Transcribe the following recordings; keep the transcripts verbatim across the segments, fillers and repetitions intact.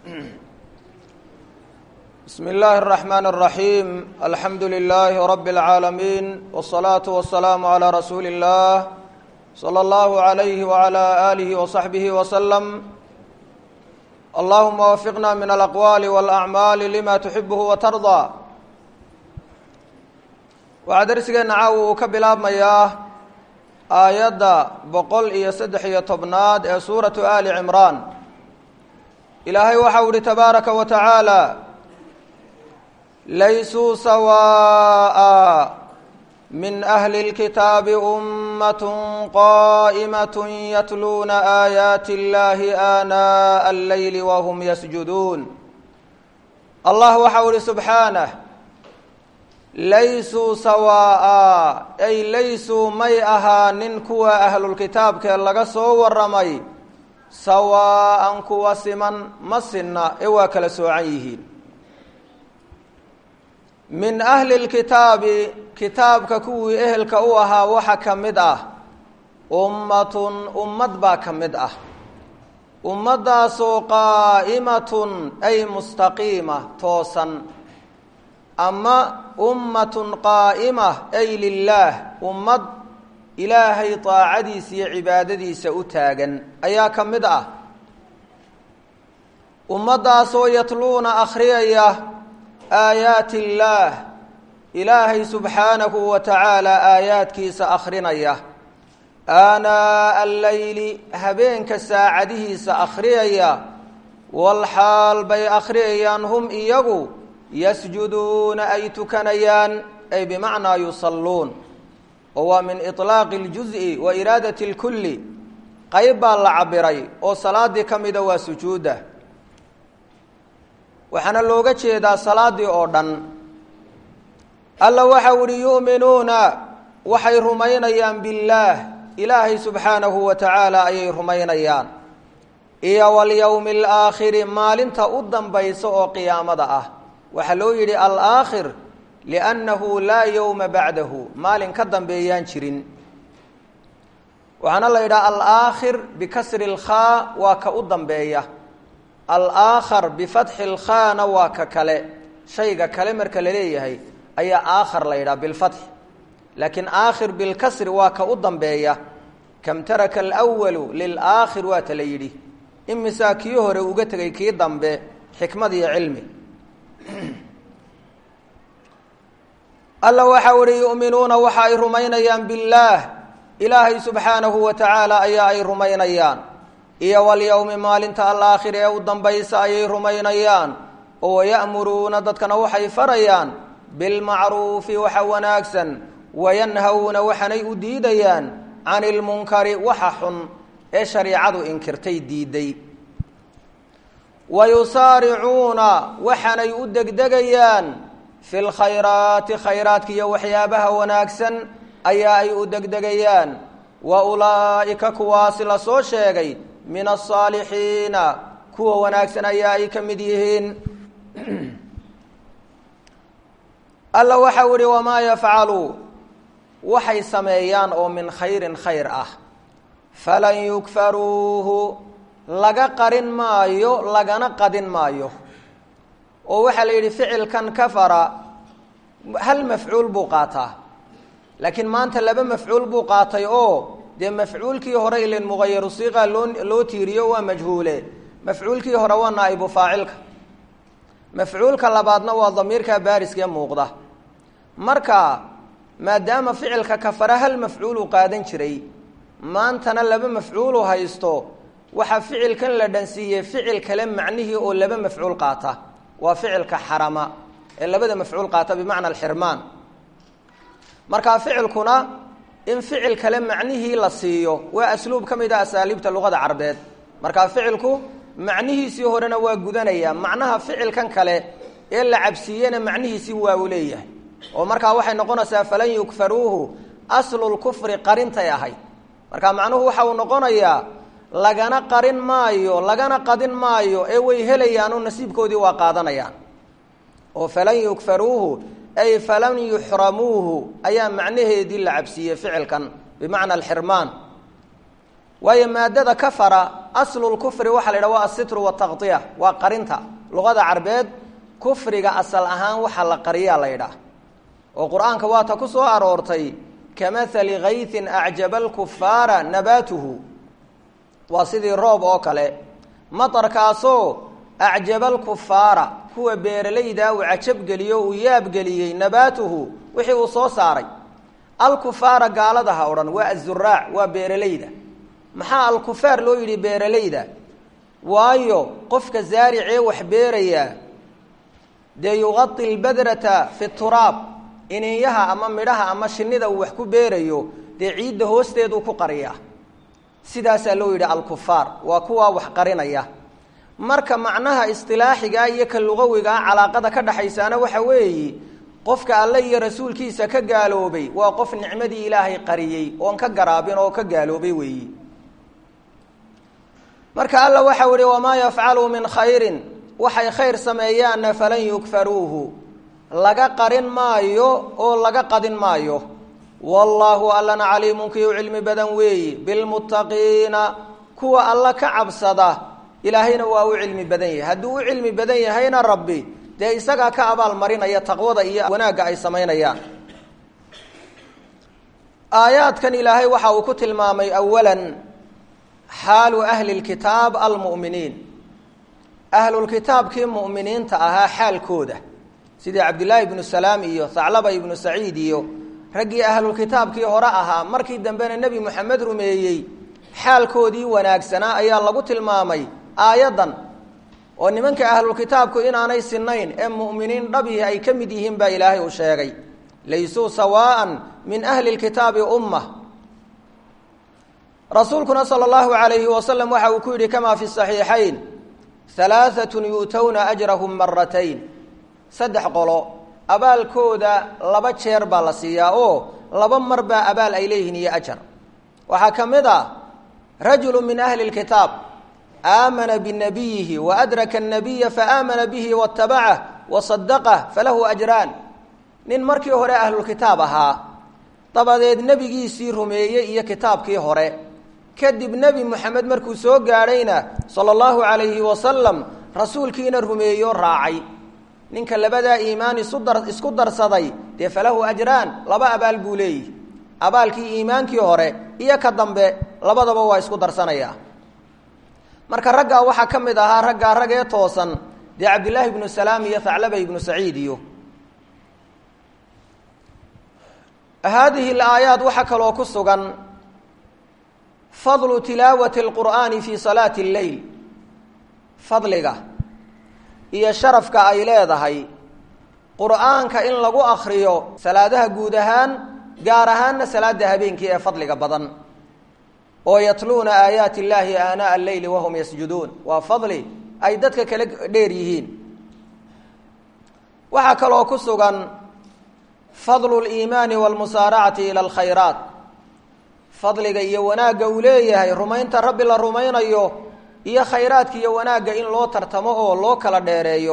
بسم الله الرحمن الرحيم الحمد لله رب العالمين والصلاة والسلام على رسول الله صلى الله عليه وعلى آله وصحبه وسلم اللهم وفقنا من الأقوال والأعمال لما تحبه وترضى وعدرسنا عاو كبلاب مياه آيات بقول يسدح يطبناد سورة آل عمران إلهي وحول تبارك وتعالى ليسوا سواء من أهل الكتاب أمة قائمة يتلون آيات الله آناء الليل وهم يسجدون الله وحول سبحانه ليسوا سواء أي ليسوا مي أها ننكوا أهل الكتاب كاللغة سوى الرمي سواء كوا سمن مسنا إواكل سوعيه من أهل الكتاب كتاب ككوي أهل كأوها وحك مدأ أمة أمة باك مدأ أمة سو قائمة أي مستقيمة توسا أما أمة قائمة أي لله أمة إلهي طاعدي سي عبادتي سأتاغا أياك مدأ أمة سو يتلون أخرية آيات الله إلهي سبحانه وتعالى آيات كيس أخرنيه آناء الليل هبينك ساعده سأخريه والحال بي أخريان هم إيغو يسجدون أي تكنيان أي بمعنى يصلون هو من إطلاق الجزء وإرادة الكل قيبا لعبري وصلاة كمد وسجوده waxaana looga jeedaa salaadii oo dhan alla waxa uu yuuminuuna waxay rumaynayaan billaah ilaahi subhanahu wa ta'ala ay rumaynayaan iyo wal yawmil aakhir maalinta u dambayso oo qiyaamada ah waxa loo yiri al aakhir li'annahu la yawma ba'dahu maalin ka dambeeyaan jirin waxaana la yiraahdaa al aakhir bi kasri al kha wa ka u dambeeya الآخر بفتح الخاء وككله شيء كلمة كليه هي أي آخر ليرا بالفتح لكن آخر بالكسر وكأضم بيه كم ترك الأول للآخر وتليري إم ساكيه رؤجتك كي ضم به حكمة علمي الله وحوري يؤمنون وحي رمينيان بالله إلهي سبحانه وتعالى أي أي رمينيان iyo wal yawmi maalinta al-aakhir ee u dambaysa ay rumaynayaan oo ya'muruna dadkana waxay farayaan bil ma'ruf wa wanaagsan wayanhawna waxanay u diidayaan anil munkari waxa xun ee shariicadu inkirtay diiday wayusari'una waxanay u degdegayaan fil khayraati khayraadka iyo waxyaabaha wanaagsan ayaa ay u degdegayaan wa ulaa'ika kuwaas la soo sheegay من الصالحين كوا وناكسنا ياي كمديهين الله وحوري وما يفعلوا وحي سميان أو من خير خير أه فلن يكفروه لغا قرن مايو لغانا قدن مايو ووحل فعل كان كفر هل مفعول بوقاته لكن ما أنت لبا مفعول بوقاتي أو دي مفعول كي هره إلى المغير الصيغة لو تيريو ومجهوله مفعول كي هره ونائب فاعلك مفعول كلابادنا وضمير كبارس كي موقده مركا ما دام فعلك كفره المفعول قادن شري ما أنتنا لبا مفعول هايستو وحا فعل كان لدنسية فعل كلام معنيه أو لبا مفعول قاته وفعل كحرما إلا بدا مفعول قاته بمعنى الحرمان مركا فعل كنا إن فعل كلام معنيه لصيو وأسلوب كم إذا أساليب اللغة العربية مركا فعلكو معنيه سيهورنا وجودنيا معناها فعل كان كله إلا عبسينا معنيه سوى وليه ومركا واحد نقول فلن يكفروه أصل الكفر قرنت يا هاي مركا معناه وحاو نقول لغانا قرن مايو لغانا قدن مايو ايوي هليانو نسيب كودي وقادنا يان وفلن يكفروه أي فلن يحرموه أي معنيه دي العبسية فعل كان بمعنى الحرمان waayo maadada kafara aslulkufri waxaa la yidhaha waa asitru wataqdiya waa qarinta luqada carbeed kufriga asal ahaan waxa la qariyaa la yidhaah oo qur-aanka waata ku soo aroortay kamahali kaytin acjaba alkufaara nabaatuhu waa sidii roob oo kale matarkaasoo acjaba alkufaara kuwa beeralayda uu cajabgeliyo uu yaabgeliyey nabaatuhu wixii uu soo saaray alkufaara gaaladaha o dhan waa azuraac waa beeralayda maxaa alkufaar loo yidhi beeralayda waayo qofka zaaricee wax beeraya dee yuqadi lbadrata fi turaab ininyaha ama midhaha ama shinida uu wax ku beerayo dee ciidda hoosteeduu ku qariyaa sidaasaa loo yidhi alkufaar waa kuwaa wax qarinaya marka macnaha istilaaxiga iyo ka lugawigaa calaaqada ka dhaxaysaana waxa weeye qofka alle iyo rasuulkiisa ka gaaloobay waa qof nicmadii ilaahay qariyey oon ka garaabin oo ka gaaloobay weeyi marka alla waxau ihi wamaa yafcaluu min khayrin waxay khayr sameeyaanna falan yukfaruuhu laga qarin maayo oo laga qadin maayo wallaahu allana caliimun kii u cilmi badan weeyi bilmuttaqiina kuwa alla ka cabsada ilaahayna waa u cilmi badan yahay hadduu u cilmi badan yahayna rabbi dee isagaa ka abaal marinaya taqwada iyo wanaagga ay samaynayaan aayaadkan ilaahay waxa uu ku tilmaamay awalan xaalu ahli lkitaab almu'miniin ahlulkitaabkii mu'miniinta ahaa xaalkooda sidii cabdillaahi ibnu salaam iyo thaclaba ibnu saciid iyo raggii ahlulkitaabkii hore ahaa markii dambena nebi moxamed rumeeyey xaalkoodii wanaagsanaa ayaa lagu tilmaamay aayaddan oo nimanka ahlulkitaabku inaanay sinayn ee mu'miniin dhabihi ay ka mid yihiin baa ilaahay uu sheegay laysuu sawaa'an min ahli lkitaabi ummah rasuulkuna sala allahu calayhi wasalam waxa uu ku yidhi kamaa fi saxiixayn halaaatun yu'towna ajrahum maratayn saddex qolo abaalkooda laba jeer baa la siiyaa oo laba mar baa abaal ay leeyihiin iyo ajar waxaa ka mid ah rajulu min ahli lkitaab aamana binabiyihi waadraka annabiya faaamana bihi watabacah wasadaqah falahu ajraan nin markii hore ahlulkitaab ahaa dabadeed nebigiisii rumeeyey iyo kitaabkii hore kadib nebi moxamed markuu soo gaadhayna sala allahu calayhi wasalam rasuulkiina rumeeyo raacay ninka labadaa iimaan isu dar isku darsaday dee falahu ajraan laba abaal buu leeyihi abaalkii iimaankii hore iyo ka dambe labadaba waa isku darsanaya marka raggaa waxaa ka mid ahaa raggaa rag ee toosan dee cabdillaahi ibnu salaam iyo thaclaba ibnu saciid iyo haadihi alaayaat waxaa kaloo ku sugan fadlu tilaawati alqur'aani fii salaati alleyl fadliga iyo sharafka ay leedahay qur'aanka in lagu akriyo salaadaha guud ahaan gaar ahaanna salaada habeenkii ee fadliga badan oo yatluuna aayaati illaahi aanaa alleyli wahum yasjuduun waa fadli ay dadka kala dheer yihiin waxaa kaloo ku sugan fadlu liimaani walmusaaracati ila alkhayraat fadliga iyo wanaagga uu leeyahay rumaynta rabbi la rumaynayo iyo khayraadka iyo wanaagga in loo tartamo oo loo kala dheereeyo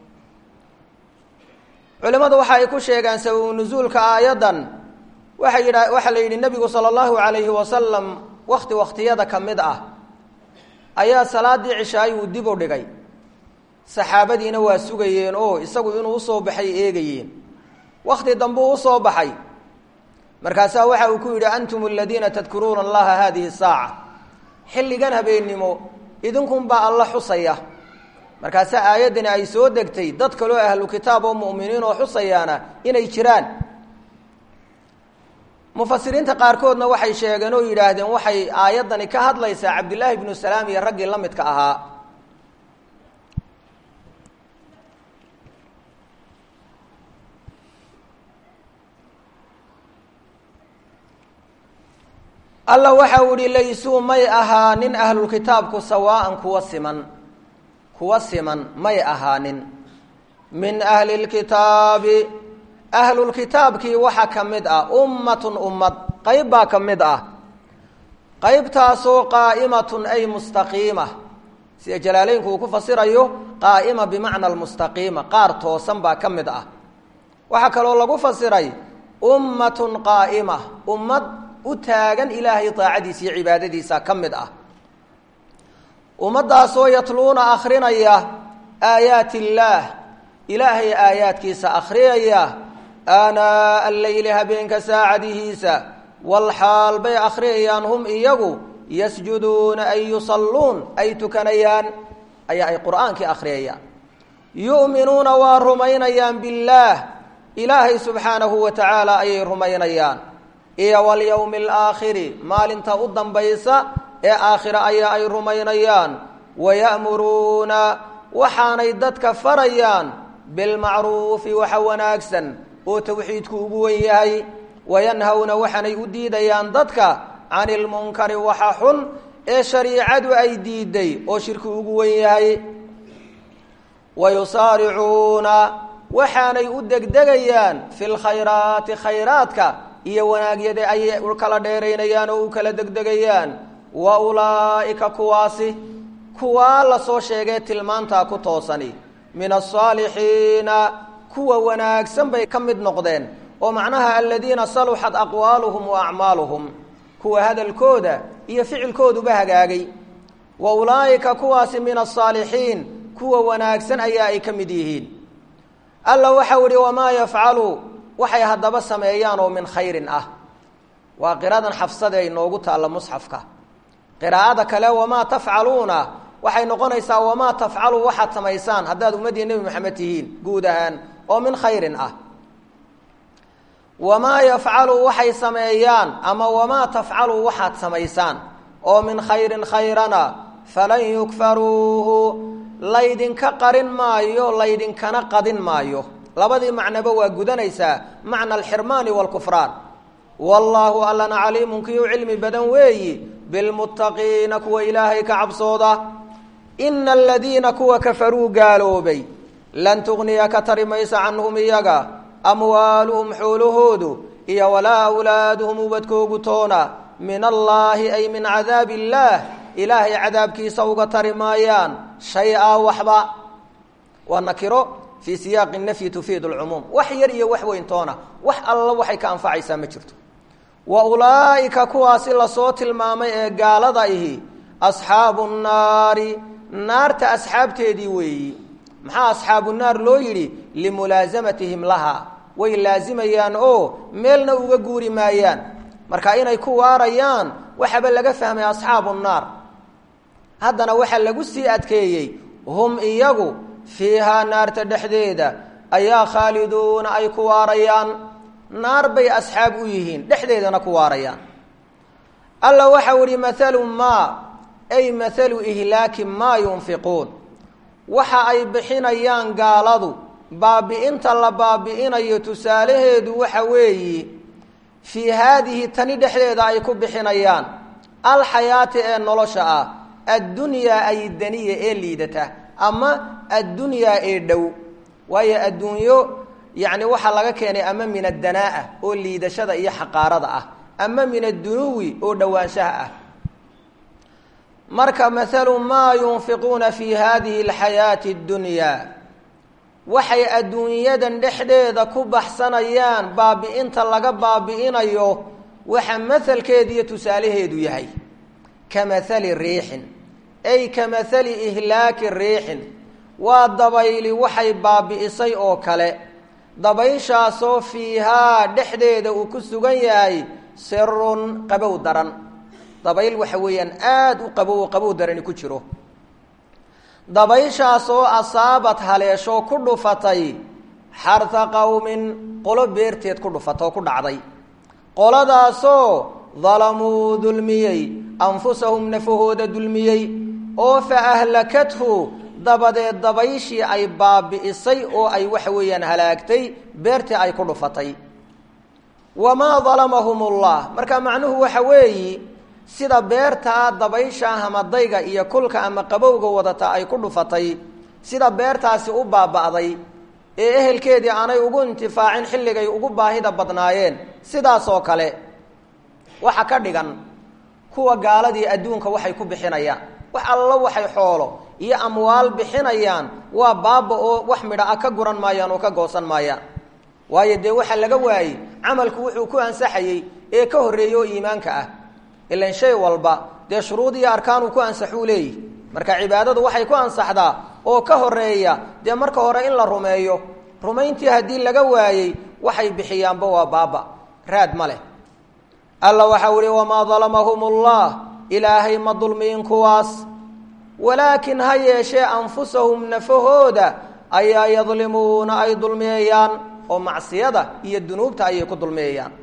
culimmadu waxa ay ku sheegaan sababu nusuulka aayaddan waxay yidha waxaa la yidhi nebigu sala allahu calayhi wasalam wakti wakhtiyada ka mid ah ayaa salaaddii cishaayi uu dib u dhigay saxaabadiina waa sugayeen oo isagu inuu usoo baxay eegayeen wakti dambuu usoo baxay markaasaa waxa uu ku yidhi antum aladiina tadkuruuna allaha hadihi saaca xilligan habeennimo idinkunbaa alla xusaya markaasaa aayaddani ay soo degtay dad kaloo ahlu kitaab oo mu'miniin oo xusayaana inay jiraan mufasiriinta qaarkoodna waxay sheegeen oo yidhaahdeen waxay aayaddani ka hadlaysaa cabdillaahi ibnu salaam iyo raggii la midka ahaa alla waxa uu ihi laysuu may ahaanin ahlulkitaabku sawaa'an kuwa siman kuwa siman may ahaanin min ahli lkitaabi ahlulkitaabkii waxaa ka mid ah ummatun ummad qayb baa ka mid ah qaybtaasoo qaa'imatun ay mustaqiima sida jalaaleynku uu ku fasirayo qaa'ima bimacna almustaqiima qaar toosan baa ka mid ah waxaa kaloo lagu fasiray ummatun qaa'ima ummad utaagan ilaahay taacadiisa iyo cibaadadiisa kamid ah ummadaasoo yatluuna akhrinaya aayaati illaah ilaahay aayaadkiisa akhriyaya aanaa alleyli habeenka saacadihiisa walxaal bay akhriyayaan hum iyagu yasjuduuna ay yusalluun ay tukanayaan ayaa ay qur'aankii akhriyayaan yu'minuuna waa rumaynayaan billaah ilaahay subxaanahu wa tacaala ayay rumaynayaan iyo walyowmi alaakhiri maalinta u dambaysa ee aakhira ayaa ay rumaynayaan waya'muruuna waxaanay dadka farayaan bilmacruufi waxa wanaagsan oo tawxiidku ugu wen yahay wayanhawna waxaanay u diidayaan dadka cani ilmunkari waxa xun ee shariicadu ay diiday oo shirki ugu wen yahay wayusaaricuuna waxaanay u degdegayaan fi lkhayraati khayraadka iyo wanaagyada ay kala dheeraynayaan oo u kala degdegayaan wa ulaa'ika kuwaasi kuwaa la soo sheegay tilmaantaa ku toosani min asaalixiina kuwa wanaagsan bay ka mid noqdeen oo macnaha aladiina saluxat aqwaaluhum wa acmaaluhum kuwa hadalkooda iyo ficilkooduba hagaagay wa ulaa'ika kuwaasi min asaalixiin kuwa wanaagsan ayaa ay ka mid yihiin alla waxau ihi wamaa yafcalu waxay haddaba sameeyaan oo min khayrin ah waa qiradan xafsada ay noogu taalla musxafka qiraa'ada kale wamaa tafcaluuna waxay noqonaysaa wamaa tafcalu waxaad samaysaan haddaad ummaddii nebi maxamed tihiin guud ahaan oo min khayrin ah wamaa yafcalu waxay sameeyaan ama wamaa tafcalu waxaad samaysaan oo min khayrin khayrana falan yukfaruuhu laydinka qarin maayo laydinkana qadin maayo labadii macnoba waa gudanaysaa macna alxirmaani waalkufraan wallaahu allana caliimun kii u cilmi badan weeyi bilmuttaqiina kuwa ilaahay ka cabsooda ina aladiina kuwa kafaruu gaaloobay lan tugniya ka tari maysa canhum iyaga amwaaluhum xoolahoodu iyo walaa awlaaduhum ubadkoogu toona min allaahi ay min cadaabi illaah ilaahay cadaabkiisa uga tari maayaan shay-a waxba waa nakiro fii siyaaqi nafyi tufiidu lcumuum wax yar iyo wax weyn toona wax alla waxay ka anfacaysaa ma jirto wa ulaa'ika kuwaasi lasoo tilmaamay ee gaalada ihi asxaabu nnaari naarta asxaabteedii weeyi maxaa asxaabu naar loo yidhi limulaasamatihim laha way laazimayaan oo meelna uga guuri maayaan marka inay ku waarayaan waxaba laga fahmay asxaabu nnaar haddana waxaa lagu sii adkeeyey hum iyagu fiihaa naarta dhexdeeda ayaa khaaliduuna ay ku waarayaan naar bay asxaab u yihiin dhexdeedana ku waarayaan alla waxau ihi mathalu maa ay mathalu ihlaaki maa yunfiquun waxa ay bixinayaan gaaladu baabi'inta la baabi'inayo tusaalaheedu waxa weeyi fii haadihi tani dhexdeeda ay ku bixinayaan alxayaati ee nolosha ah addunyaa ay daniya ee liidata ama addunyaa ee dhow waayo adduunyo yacni waxaa laga keenay ama min addanaa'a oo liidashada iyo xaqaarada ah ama min addunuwi oo dhowaanshaha ah marka mathalu maa yunfiquuna fii haadihi alxayaati اddunyaa waxay adduunyadan dhexdeeda ku baxsanayaan baabi'inta laga baabi'inayo waxa mahalkeeda iyo tusaalaheedu yahay ka mahali riixin ay ka mahali ihlaaki riixin waa dabayli waxay baabi'isay oo kale dabayshaasoo fiihaa dhexdeeda uu ku sugan yahay sirun qabow daran dabayl waxa weeyaan aada u qabow qabow darani ku jiro dabayshaasoo asaabad haleesho ku dhufatay xarta qowmin qolo beerteed ku dhufatay oo ku dhacday qoladaasoo dalamuu dulmiyey anfusahum nafahooda dulmiyey oo fa ahlakathu dabadeed dabayshii ay baabi'isay oo ay waxa weeyaan halaagtay beertii ay ku dhufatay wamaa dalamahum ullah marka macnuhu waxa weeyi sida beertaa dabaysha hamadayga iyo kulka ama qabowga wadata ay ku dhufatay sida beertaasi u baaba'day ee ehelkeedii aanay ugu intifaacin xilligay ugu baahida badnaayeen sidaas oo kale waxa ka dhigan kuwa gaaladii adduunka waxay ku bixinayaan wax alla waxay xoolo iyo amwaal bixinayaan waa baaba oo wax midha ah ka guran maayaan oo ka goosan maayaan waayo dee waxaa laga waayey camalku wuxuu ku ansaxayey ee ka horreeyo iimaanka ah ilan shay walba dee shuruud iyo arkaan uu ku ansaxuu leeyihi marka cibaadadu waxay ku ansaxdaa oo ka horeeya dee marka hore in la rumeeyo rumayntii haddii laga waayey waxay bixiyaanba waa baaba raad ma leh alla waxau ihi wamaa dalamahum ullah ilaahay ma dulmiyin kuwaas walaakin ha yeeshee anfusahum nafahooda ayaa yadlimuuna ay dulmiyayaan oo macsiyada iyo dunuubta ayay ku dulmiyayaan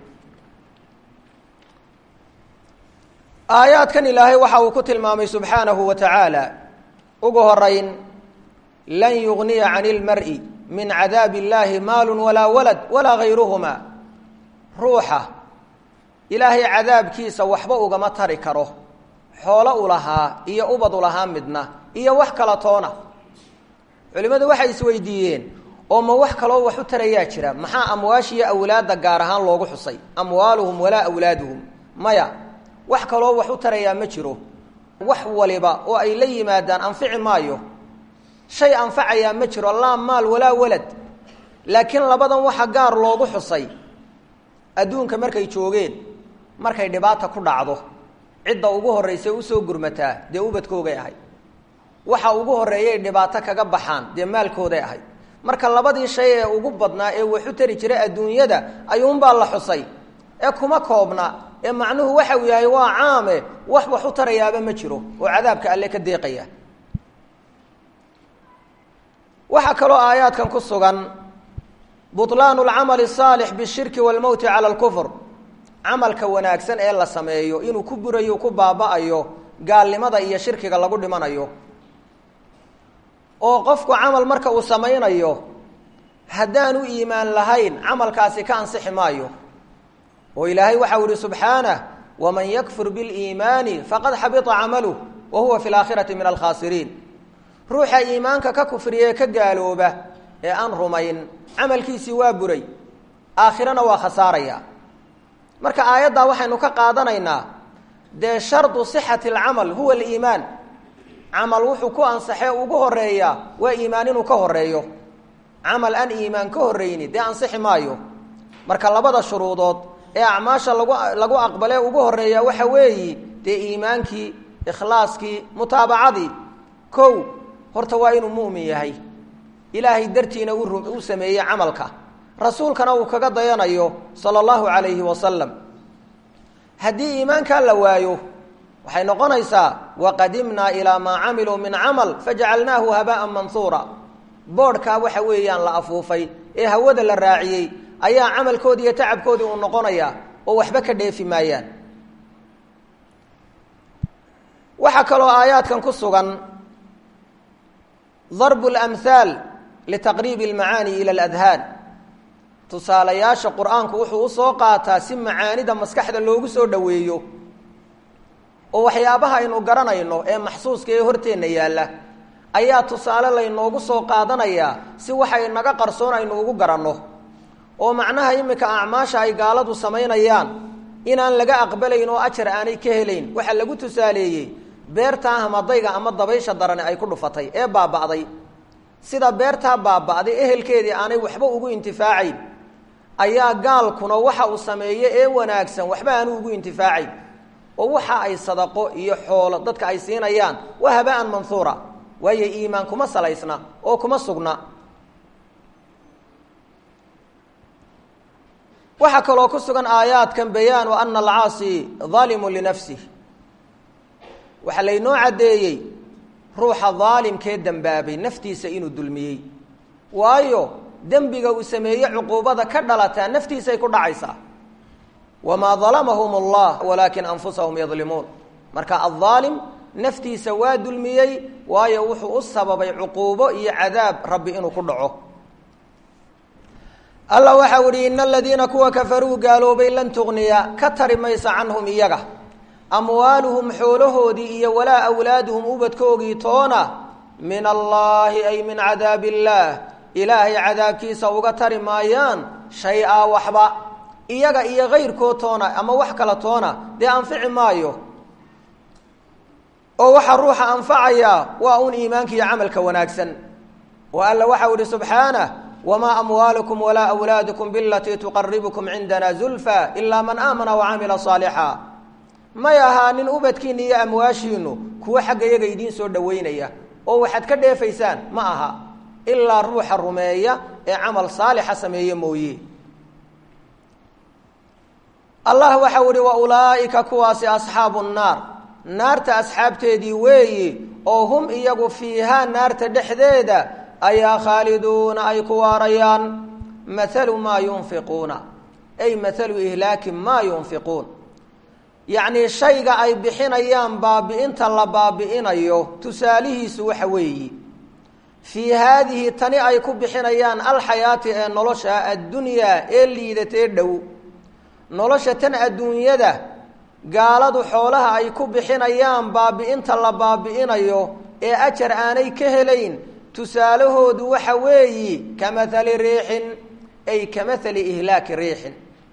aayaadkan ilaahay waxa uu ku tilmaamay subxaanahu wa tacaala ugu horayn lan yugniya cani ilmar'i min cadaabi illaahi maalun walaa walad walaa gayruhuma ruuxa ilaahay cadaabkiisa waxba ugama tari karo xoolo u lahaa iyo ubad u lahaa midna iyo wax kala toona culimmadu waxay isweydiiyeen oo ma wax kaloo wax u tarayaa jira maxaa amwaash iyo awlaadda gaar ahaan loogu xusay amwaaluhum walaa awlaaduhum maya wax kaloo wax u tarayaa ma jiro wax waliba oo ay la yimaadaan anfici maayo shay anfacayaa ma jiro laa maal walaa walad laakiin labadan waxa gaar loogu xusay adduunka markay joogeen markay dhibaata ku dhacdo cidda ugu horraysa usoo gurmataa dee ubadkoogay ahayd waxa ugu horreeyay dhibaato kaga baxaan dee maalkooday ahayd marka labadii shay ee ugu badnaa ee wax u tari jiray adduunyada ayuunbaa la xusay ee kuma koobna ee macnuhu waxa uu yahay waa caame wax wax u tarayaaba ma jiro oo cadaabka alle ka deeqaya waxaa kaloo aayaadkan ku sugan butlaanu lcamali asaalix bishirki waalmowti cala alkufr camalka wanaagsan ee la sameeyo inuu ku burayo ku baaba'ayo gaalnimada iyo shirkiga lagu dhimanayo oo qofku camal marka uu samaynayo haddaanu iimaan lahayn camalkaasi ka ansixi maayo oo ilaahay waxau ihi subxaanah waman yakfur biliimaani faqad xabita camaluh wa huwa fi laakhirati min alkhaasiriin ruuxa iimaanka ka kufriye ka gaalooba ee aan rumayn camalkiisii waa buray aakhirana waa khasaaraya marka aayaddaa waxaynu ka qaadanaynaa dee shardu sixati alcamal huwa aliimaan camal wuxuu ku ansaxee ugu horeeyaa waa iimaan inuu ka horeeyo camal aan iimaan ka horreyni dee ansixi maayo marka labada shuruudood ee acmaasha lagu lagu aqbalee ugu horeeyaa waxa weeyi dee iimaankii ikhlaaskii mutaabacadii kow horta waa inuu mu'min yahay ilaahay dartiina u sameeyey camalka rasuulkana uu kaga dayanayo sala allahu calayhi wasalam haddii iimaankaa la waayo waxay noqonaysaa waqadimnaa ilaa maa camiluu min camal fajacalnaahu habaa'an manhuura boodhkaa waxa weeyaan la afuufay ee hawada la raaciyey ayaa camalkoodii iyo tacabkoodii uu noqonayaa oo waxba ka dheefi maayaan waxaa kaloo aayaadkan ku sugan darbu اlamhaal litaqriibi اlmacaani ila اladhaan tusaalayaasha qur-aanku wuxuu usoo qaataa si macaanida maskaxda loogu soo dhoweeyo oo waxyaabaha aynu garanayno ee maxsuuska ee horteenna yaalla ayaa tusaale laynoogu soo qaadanayaa si waxay naga qarsoon aynu ugu garanno oo macnaha iminka acmaasha ay gaaladu samaynayaan inaan laga aqbalayn oo ajar aanay ka helayn waxaa lagu tusaaleeyey beertaa hamadayga ama dabaysha darani ay ku dhufatay ee baaba'day sida beertaa baaba'day ehelkeedii aanay waxba ugu intifaacayn ayaa gaalkuna waxa uu sameeye ee wanaagsan waxba aanu ugu intifaacayn oo waxa ay sadaqo iyo xoolo dadka ay siinayaan waa haba'an manhuura waayo iimaan kuma salaysna oo kuma sugna waxaa kaloo ku sugan aayaadkan bayaanu ana alcaasi daalimun linafsih waxaa laynoo caddeeyey ruuxa daalimkee dembaabay naftiisa inuu dulmiyey waayo dembiga uu sameeye cuquubada ka dhalataa naftiisay ku dhacaysaa wamaa dalamahum allah walaakin anfusahum yadlimuun marka addaalim naftiisa waa dulmiyey waayo wuxuu u sababay cuquubo iyo cadaab rabbi inuu ku dhaco alla waxau ihi ina aladiina kuwa kafaruu gaaloobay lan tugniya ka tari maysa canhum iyaga amwaaluhum xoolahoodii iyo walaa awlaaduhum ubadkoogii toona min allaahi ay min cadaabi illaah ilaahay cadaabkiisa uga tari maayaan shay-a waxba iyaga iyo kayrkood toona ama wax kala toona dee anfici maayo oo waxaa ruuxa anfacayaa waa un iimaanka iyo camalka wanaagsan oo alla waxau ihi subxaanah wamaa amwaalukum walaa awlaadukum bilatii tuqaribukum cindana zulfa ilaa man aamana wacamila saalixa may ahaanin ubadkiina iyo amwaashiinu kuwa xagga iyaga idiin soo dhoweynaya oo waxaad ka dheefaysaan ma aha ilaa ruuxa rumeeya ee camal saalixa sameeye mooye allah waxa uhi wa ulaa'ika kuwaasi asxaabu nnaar naarta asxaabteedii weeyi oo hum iyagu fiihaa naarta dhexdeeda ayaa khaaliduuna ay ku waarayaan mathalu maa yunfiquuna ay mathalu ihlaaki maa yunfiquun yacnii shayga ay bixinayaan baabi'inta la baabi'inayo tusaalihiisu waxa weeyi fii haadihi tani ay ku bixinayaan alxayaati ee nolosha addunyaa ee liidatee dhow nolosha tan adduunyada gaaladu xoolaha ay ku bixinayaan baabi'inta la baabi'inayo ee ajar aanay ka helayn tusaalahoodu waxa weeyi kamahali riixin ay kamahali ihlaaki riixin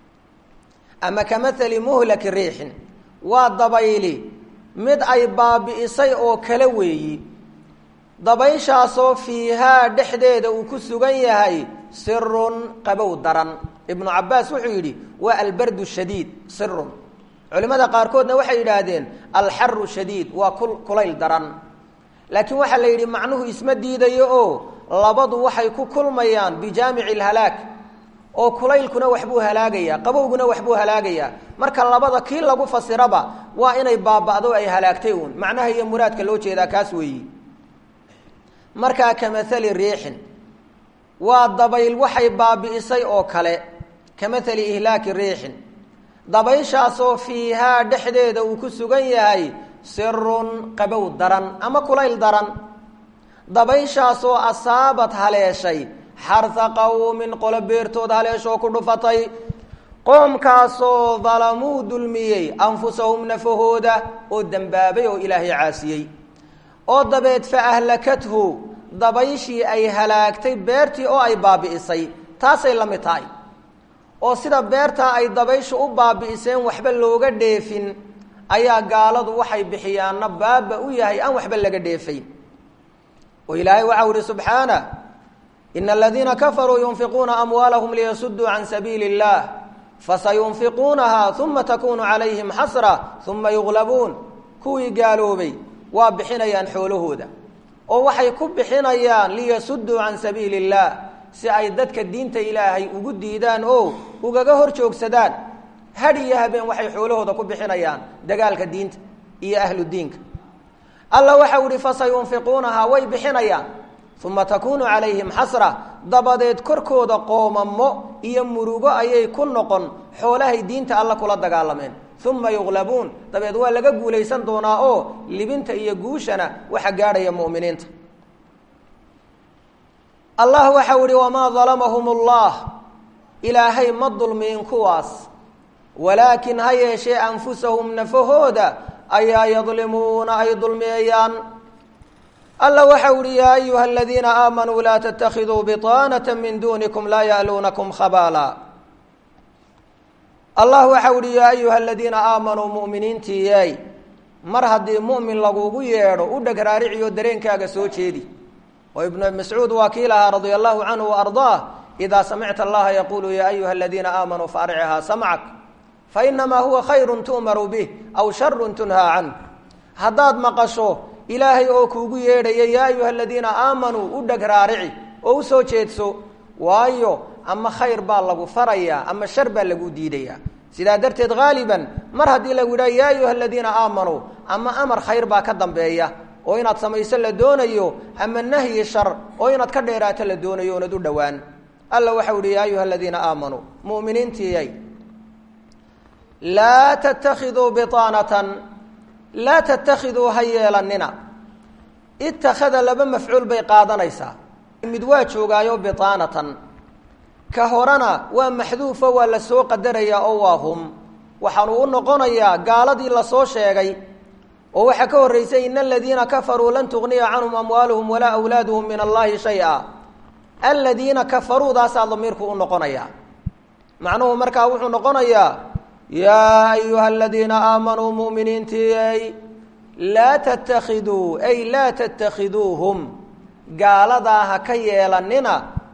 ama kamahali muhlaki riixin waa dabayli mid ay baabi'isay oo kale weeyi dabayshaasoo fiihaa dhexdeeda uu ku sugan yahay sirun qabow daran ibnu cabaas wuxuu yidhi waa albardu shadiid sirun culimada qaarkoodna waxay yidhaahdeen alxaru shadiid waa kulayl daran laakiin waxaa la yidhi macnuhu isma diidayo oo labadu waxay ku kulmayaan bijaamici lhalaag oo kulaylkuna waxbuu halaagayaa qabowguna waxbuu halaagayaa marka labada kii lagu fasiraba waa inay baaba'do ay halaagtay uun macnaha iyo muraadka loo jeedaa kaas weeyi markaa kamahali riixin waa dabayl waxay baabi'isay oo kale kamahali ihlaaki riixin dabayshaasoo fiihaa dhexdeeda uu ku sugan yahay sirun qabow daran ama kulayl daran dabayshaasoo asaabad haleeshay xarha qowmin qolo beertood haleeshoo ku dhufatay qoomkaasoo dalamuu dulmiyey anfusahum nafahooda oo dembaabay oo ilaahay caasiyey oo dabeed fa ahlakathu dabayshii ay halaagtay beertii oo ay baabi'isay taasay la mid tahay oo sida beertaa ay dabayshu u baabi'iseen waxba looga dheefin ayaa gaaladu waxay bixiyaanna baaba u yahay aan waxba laga dheefayn oo ilaahay waxau ihi subxaanah ina aladiina kafaruu yunfiquuna amwaalahum liyasuduu can sabiili اllah fasayunfiquunaha uma takunu calayhim xasra uma yuglabuun kuwii gaaloobay waa bixinayaan xoolahooda oo waxay ku bixinayaan liyasuduu can sabiili اllah si ay dadka diinta ilaahay ugu diidaan oo ugaga hor joogsadaan had iyo habeen waxay xoolahooda ku bixinayaan dagaalka diinta iyo ahlu diinka alla waxau ihi fasayunfiquunahaa way bixinayaan uma takunu calayhim xasra dabadeed korkooda qoomamo iyo murugo ayay ku noqon xoolahay diinta alla kula dagaalameen uma yuglabuun dabeed waa laga guulaysan doonaa oo libinta iyo guushana waxa gaadhaya mu'miniinta allah waxau ihi wamaa dalamahum ullah ilaahay ma dulmiin kuwaas walaakin ha yeeshee anfusahum nafahooda ayaa yadlimuuna ay dulmiyayaan alla waxau ihi yaa ayuha aladiina aamanuu laa tattakhiduu biطaanata min dunikum laa ya'luunakum khabaala allah waxau ihi yaa ayuha aladiina aamanuu mu'miniintiiyey mar haddii mu'min lagugu yeedho u dheg raariciyo dareenkaaga soo jeedi oo ibnu mascuud waa kii lahaa radia allahu canhu waardaah idaa samicta allaha yaquulu yaa ayuha aladiina aamanuu faarcihaa samcak fainamaa huwa khayru tu'maru bih aw sharu tunhaa canh haddaad maqasho ilaahay oo kuugu yeedhaya yaa ayuha aladiina aamanuu u dheg raarici oo u soo jeedso waayo ama khayr baa lagu farayaa ama shar baa lagu diidayaa sidaa darteed haaliban mar haddii lagu yidhaha yaa ayuha aladiina aamanuu ama amar khayr baa ka dambeeya oo inaad samayso la doonayo ama nahyi shar oo inaad ka dheeraato la doonayo oonad u dhowaan alla waxau ihi yaa ayuha aladiina aamanuu mu'miniintiiyay laa tattakhiduu biطaanatan laa tattakhiduu ha yeelanina ittakhada laba mafcuul bay qaadanaysaa mid waa joogaayo biطaanatan ka horena waa maxduufo waa la soo qadarayaa oo waa hum waxaanu u noqonayaa gaaladii lasoo sheegay oo waxaa ka horreysay ina aladiina kafaruu lan tugniya canhum amwaaluhum walaa awlaaduhum min allahi shay-a aladiina kafaruudaasaa damiirku u noqonayaa macnuhu markaa wuxuu noqonayaa yaa ayuha aladiina aamanuu mu'miniintiyey laa tattakhiduu ay laa tattakhiduuhum gaaladaa ha ka yeelanina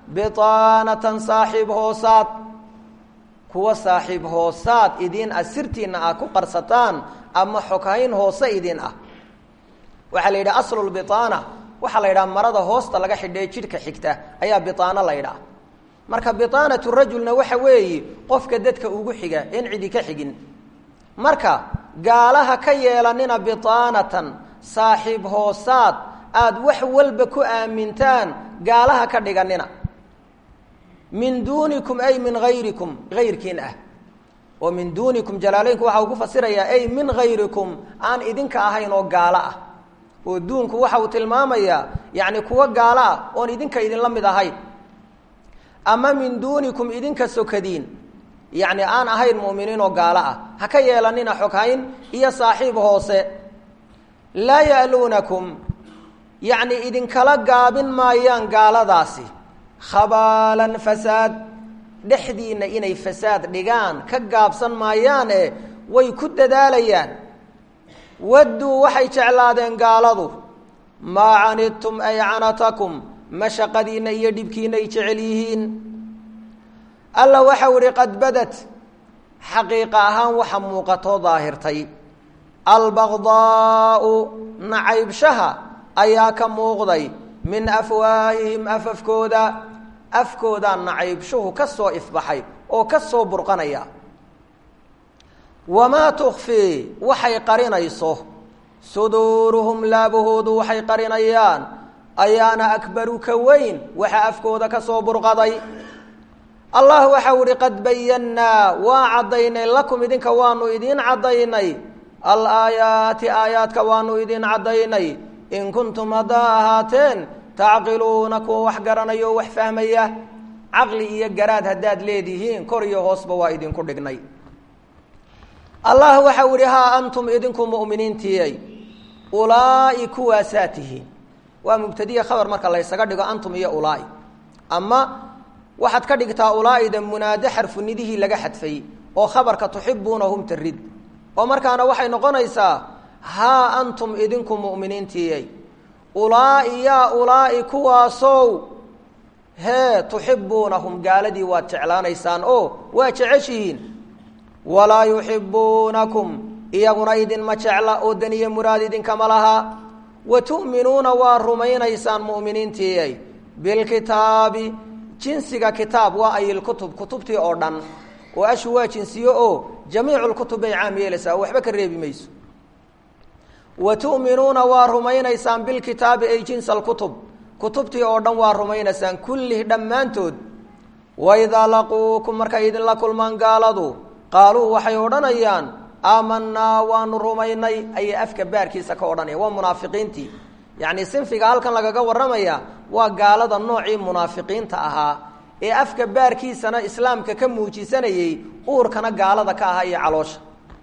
bitaanatan saaxiib hoosaad kuwa saaxiib hoosaad idin ah sirtiina ah ku qarsataan ama xoghayn hoose idin ah waxaa la yidhaha aslulbitaana waxaa la yidhaha marada hoosta laga xidhay jidhka xigta ayaa bitaano la yidhaha marka bitaanatu rajulna waxa weeye qofka dadka ugu xiga in cidi ka xigin marka gaalaha ka yeelanina bitaanatan saaxiib hoosaad aada wax walba ku aamintaan gaalaha ka dhiganina min duunikum ay min hayrikum hayrkiin ah oo min duunikum jalaaleynku waxa uu ku fasirayaa ay min hayrikum aan idinka ahayn oo gaalo ah oo duunku waxa uu tilmaamayaa yacni kuwa gaalo ah oon idinka idinla mid ahayn ama min duunikum idinka sokadiin yacni aan ahayn mu'miniin oo gaalo ah ha ka yeelanina xoghayn iyo saaxiib hoose laa ya'luunakum yacni idinkala gaabin maayaan gaaladaasi khabaalan fasaad dhexdiinna inay fasaad dhigaan ka gaabsan maayaane way ku dadaalayaan wadduu waxay jeclaadeen gaaladu maa canidtum ay canatakum mashaqadiinna iyo dhibkiinay jecel yihiin alla waxau ihi qad badad xaqiiqa ahaan waxa muuqatoo daahirtay albaqdaa'u nacaybshaha ayaa ka muuqday min afwaahihim afafkooda afkoodaa nacaybshuhu ka soo ifbaxay oo ka soo burqanaya wamaa tukfii waxay qarinayso suduuruhum laabahoodu waxay qarinayaan ayaana akbaru ka weyn waxa afkooda ka soo burqaday allah waxau ihi qad bayannaa waa caddaynay lakum idinka waanu idiin caddaynay alaayaati aayaadka waanu idiin caddaynay in kuntum haddaa ahaateen tacqiluuna kuwa wax garanaya oo wax fahmaya caqli iyo garaad haddaad leedihiin kor iyo hoosba waa idinku dhignay allah waxau ihi haa antum idinku mu'miniintiyay ulaa'i kuwaasaa tihiin waa mubtadiya khabar marka laysaga dhigo antum iyo ulaa'i ama waxaad ka dhigtaa ulaa'ida munaade xarfunidihii laga xadfay oo khabarka tuxibuunahum tarid oo markaana waxay noqonaysaa haa antum idinku mu'miniintiyay ulaa'i yaa ulaa'i kuwaasow hee tuxibuunahum gaaladii waad jeclaanaysaan oo waa jeceshihiin walaa yuxibuunakum iyaguna idinma jecla oo daniye muraad idinkama laha wa tu'minuuna waa rumaynaysaan mu'miniintiyay bilkitaabi jinsiga kitaab waa ayilkutub kutubtii oo dhan oo ashu waa jinsiyo oo jamiiculkutub bay caam yeelaysaa oo waxba ka reebi mayso wa tu'minuuna waa rumaynaysaan bilkitaabi ay jinsa alkutub kutubtii oo dhan waa rumaynaysaan kullih dhammaantood waidaa laquukum markay idinla kulmaan gaaladu qaaluu waxay odhanayaan aamanaa waanu rumaynay ayay afka baarkiisa ka odhanaya waa munaafiqiintii yacni sinfiga halkan lagaga warramaya waa gaalada noocii munaafiqiinta ahaa ee afka baarkiisana islaamka ka muujisanayey uurkana gaalada ka ahaa iyo caloosha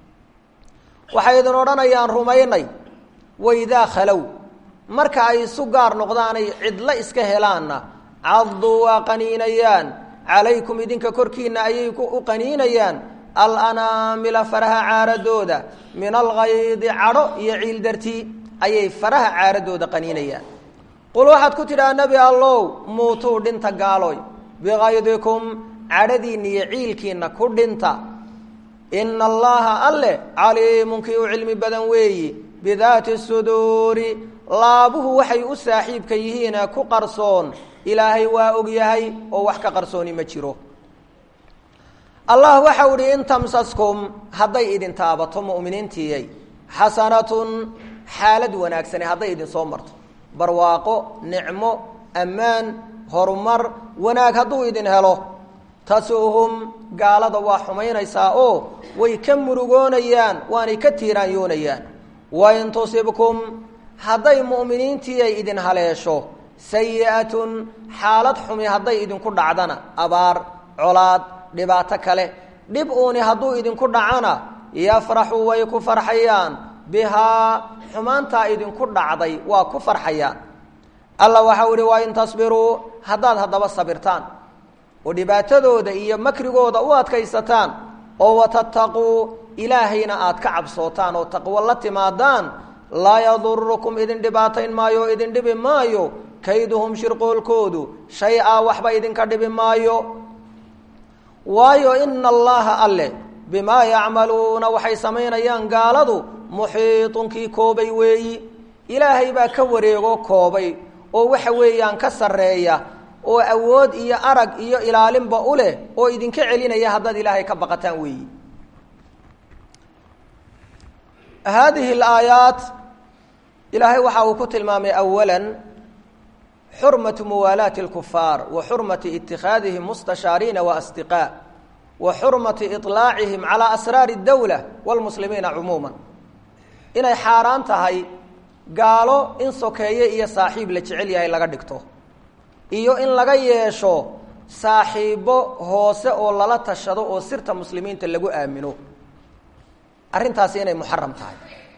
waxay idin odhanayaan rumaynay waidaa khalow marka ay isu gaar noqdaanay cidlo iska helaanna cadduu waa qaniinayaan calaykum idinka korkiinna ayay u qaniinayaan alanaamila faraha caaradooda min algaydi cadho iyo ciil dartii ayay faraha caaradooda qaniinayaan qul waxaad ku tidhaha nebi allow muutuu dhinta gaalooy bikaydikum cadhadiinna iyo ciilkiinna ku dhinta ina allaha alle caliimun kii u cilmi badan weeyi bidaati suduuri laabuhu waxay u saaxiibka yihiine ku qarsoon ilaahay waa ogyahay oo wax ka qarsooni ma jiro allah waxau ihi in tamsaskum hadday idin taabato mu'miniintiyay xasanatun xaalad wanaagsane hadday idin soo marto barwaaqo nicmo ammaan horumar wanaag hadduu idin helo tasuuhum gaalada waa xumaynaysaa oo way ka murugoonayaan waanay ka tiiraanyoonayaan wain tusibkum hadday mu'miniintii ay idin haleesho sayi'atun xaalad xumi hadday idinku dhacdana abaar colaad dhibaato kale dhib uuni hadduu idinku dhacana yafraxuu way ku farxayaan bihaa xumaantaa idinku dhacday waa ku farxayaan alla waxau ihi waa in tasbiruu haddaad haddaba sabirtaan oo dhibaatadooda iyo makrigooda u adkaysataan oo watattaquu ilaahayna aad ka cabsootaan oo taqwo la timaadaan laa yadurukum idin dhibaatayn maayo o idin dhibi maayo kayduhum shirqoolkoodu shay-a waxba idinka dhibi maayo waayo ina allaha alle bimaa yacmaluuna waxay samaynayaan gaaladu muxiitunkii koobay weeyi ilaahay baa ka wareego koobay oo waxa weeyaan ka sarreeya oo awood iyo arag iyo ilaalinba u leh oo idinka celinaya haddaad ilaahay ka baqataan weeyi haadihi alaayaat ilaahay waxa uu ku tilmaamay awalan xurmatu muwaalaati alkufaar wa xurmati itikhaadihim mustashaariina wa asdiqaa wa xurmati iطlaacihim calaa asraari اdowla wاlmuslimiina cumuuma inay xaaraan tahay gaalo in sokeeye iyo saaxiib la jecel yahay laga dhigto iyo in laga yeesho saaxiibo hoose oo lala tashado oo sirta muslimiinta lagu aamino arrintaasi inay muxaram tahay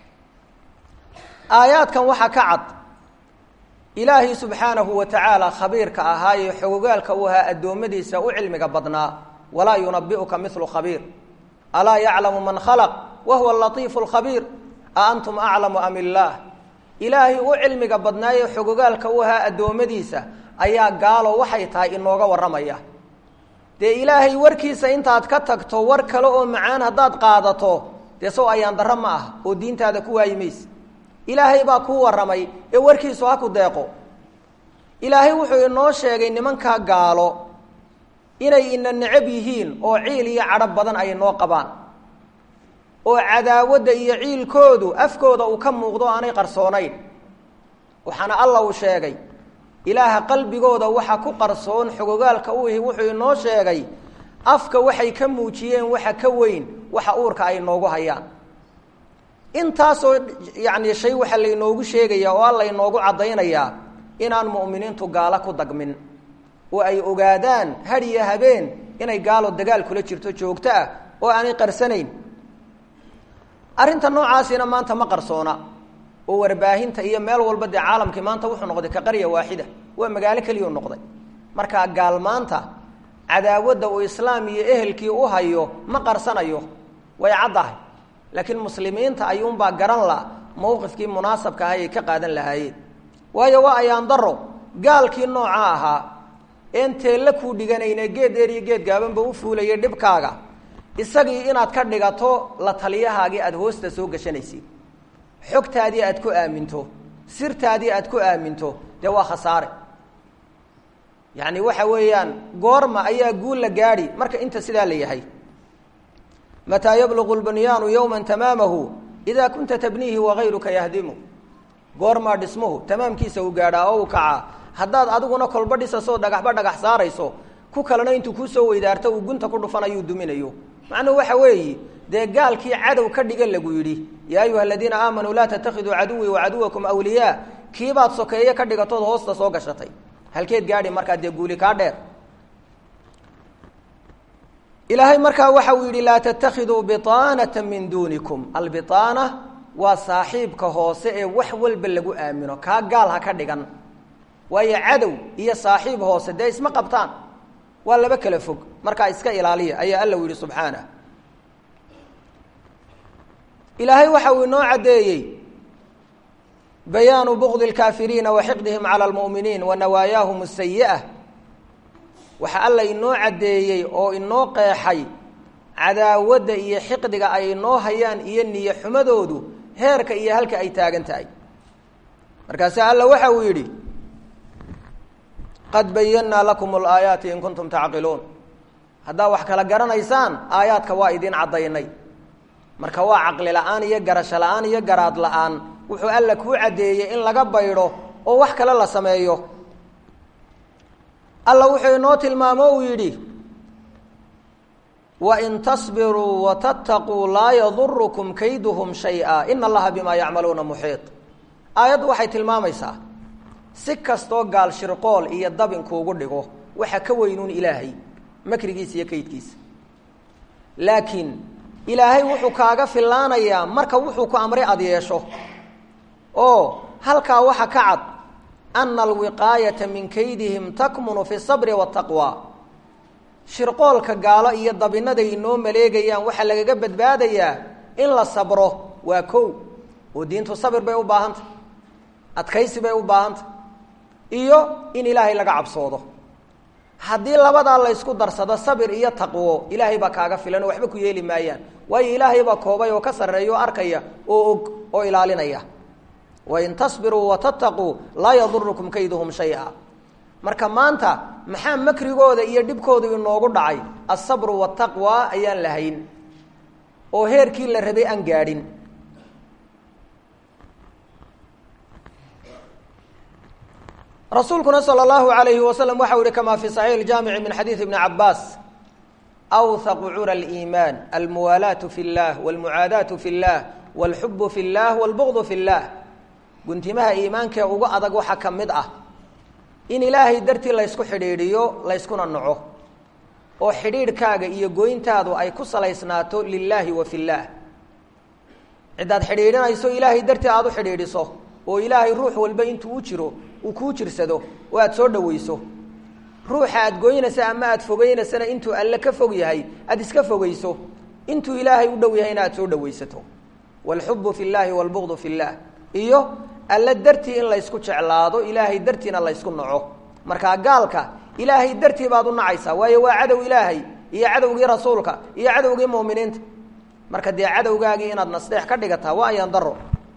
aayaadkan waxaa ka cad ilaahay subxaanahu wa tacaala khabiirka ahaayee xogogaalka u ahaa addoommadiisa u cilmiga badnaa walaa yunabi'uka milu khabiir alaa yaclamu man khalaq wa huwa alatiifu alkhabiir a antum aclamu am illaah ilaahay u cilmiga badnaayee xogogaalka u ahaa addoommadiisa ayaa gaalo waxay tahay inooga warramaya dee ilaahay warkiisa intaad ka tagto war kale oo macaan haddaad qaadato dee sow ayaan darro ma ah oo diintaada ku waayi mayse ilaahay baa kuu warramay ee warkiisu ha ku deeqo ilaahay wuxuu inoo sheegay nimankaa gaalo inay ina necab yihiin oo ciil iyo cadhab badan ay noo qabaan oo cadaawadda iyo ciilkoodu afkooda uu ka muuqdo aanay qarsoonayn waxaana alla uu sheegay ilaaha qalbigooda waxa ku qarsoon xogogaalka u ihi wuxuu inoo sheegay afka waxay ka muujiyeen waxa ka weyn waxa uurka ay noogu hayaan intaasoo yacni shay waxaa laynoogu sheegayaa oo alla inoogu caddaynayaa inaan mu'miniintu gaalo ku dagmin oo ay ogaadaan had iyo habeen inay gaalo dagaal kula jirto joogto ah oo aanay qarsanayn arrinta noocaasina maanta ma qarsoona oo warbaahinta iyo meel walba dee caalamkii maanta wuxuu noqday ka qarya waaxida waa magaalo keliya u noqday markaa gaal maanta cadaawadda uu islaam iyo ehelkii u hayo ma qarsanayo way caddahay laakiin muslimiinta ayuunbaa garan la mowqifkii munaasabka ahay ay ka qaadan lahaayeen waayo waa ayaan daro gaalkii nooca ahaa een teella kuu dhiganayna geed dheer iyo geed gaabanba u fuulayay dhibkaaga isagii inaad ka dhigato la taliyahaagii aada hoosta soo gashanaysid xogtaadii aad ku aaminto sirtaadii aad ku aaminto dee waa khasaare yacni waxa weeyaan goorma ayaa guul la gaadhi marka inta sidaa la yahay mataa yablugu lbunyaanu yowman tamaamahu idaa kunta tabniihi wagayruka yahdimu goormaa dhismuhu tamaamkiisa uu gaadhaa oo uu kacaa haddaad adiguna kolba dhisasoo dhagaxba dhagax saarayso ku kalena intuu kuusoo weydaarto uu gunta ku dhufanayuu duminayo macnuhu waxa weeyi dee gaalkii cadow ka dhiga lagu yidhi yaa ayuha aladiina aamanuu laa tattakhiduu caduwii wacaduwakum awliyaa kiibaad sokeeye ka dhigatood hoosta soo gashatay halkeed gaadhi markaa dee guuli kaa dheer ilaahay markaa waxa uu yidhi laa tattakhiduu biطaanata min duunikum albiطaana waa saaxiibka hoose ee wax walba lagu aamino kaa gaal ha ka dhigan waayo cadow iyo saaxiib hoose dee isma qabtaan waa laba kala fog markaa iska ilaaliya ayaa alla u yidhi subxaanah ilaahay waxa uu inoo caddeeyey bayaanu bugdi اlkaafiriina wa xiqdihim calى اlmu'miniin wa nawaayaahum الsayi'ah waxa alla inoo caddeeyey oo inoo qeexay cadaawadda iyo xiqdiga ay inoo hayaan iyo niyo xumadoodu heerka iyo halka ay taagan tahay markaasa alla waxa uu yidhi qad bayannaa lakum alaayaati in kuntum tacqiluun haddaa wax kala garanaysaan aayaadka waa idin caddaynay marka waa caqli la-aan iyo garasho la-aan iyo garaad la-aan wuxuu alla kuu caddeeyey in laga baydho oo wax kale la sameeyo alla wuxuu inoo tilmaamo uu yidhi wain tasbiruu watattaquu laa yadurukum kayduhum shay-a ina allaha bimaa yacmaluuna muxiiط aayaddu waxay tilmaamaysaa si kastoo gaal shirqool iyo dabinkuugu dhigo waxa ka weynuun ilaahay makrigiisa iyo kaydkiisa laakiin ilaahay wuxuu kaaga fillaanayaa marka wuxuu ku amray aada yeesho oo halkaa waxa ka cad ana alwiqaayata min kaydihim takmunu fi sabri waataqwa shirqoolka gaalo iyo dabinaday inoo maleegayaan waxaa lagaga badbaadayaa in la sabro waa kow oo diintu sabir bay u baahantay adkaysi bay u baahantay iyo in ilaahay laga cabsoodo haddii labadaa la ysku darsado sabir iyo taqwo ilaahay baa kaaga filan oo waxba ku yeeli maayaan waayo ilaahay baa koobay oo ka sarreeya oo arkaya oo og oo ilaalinaya wain tasbiruu watattaquu laa yadurukum kayduhum shay-a marka maanta maxaa makrigooda iyo dhibkooda inoogu dhacay asabru wataqwa ayaan lahayn oo heerkii la rabay aan gaadhin rasuulkuna salى اllahu alayhi wasalam waxa u yihi kama fi صaxiix اjaamici min xadiid ibni cabaas awhaqu cura اliimaan almuwaalaatu fi اllah wاlmucaadaatu fi اllah wاlxubu fi اllah wاlbغdu fi اllah guntimaha iimaankee ugu adag waxaa ka mid ah in ilaahay dartii laysku xidhiidhiyo layskuna naco oo xidhiidhkaaga iyo goyntaadu ay ku salaysnaato lilaahi wa fi اllah cidaad xidhiidhinayso ilaahay dartii aada u xidhiidhiso oo ilaahay ruux walba intuu u jiro uu kuu jirsado oo aada soo dhawayso ruuxa aada goynaysa ama aada fogeynaysana intuu alle ka fog yahay aada iska fogeyso intuu ilaahay u dhow yahayna aada soo dhawaysato waalxubu fi llaahi waalbugdu fi llah iyo alle dartii in laysku jeclaado ilaahay dartiina laysku naco markaa gaalka ilaahay dartii baad u nacaysaa waayo waa cadow ilaahay iyo cadowgii rasuulka iyo cadowgii mu'miniinta marka dee cadowgaagii inaad nasdeex ka dhigataa waa ayaan daro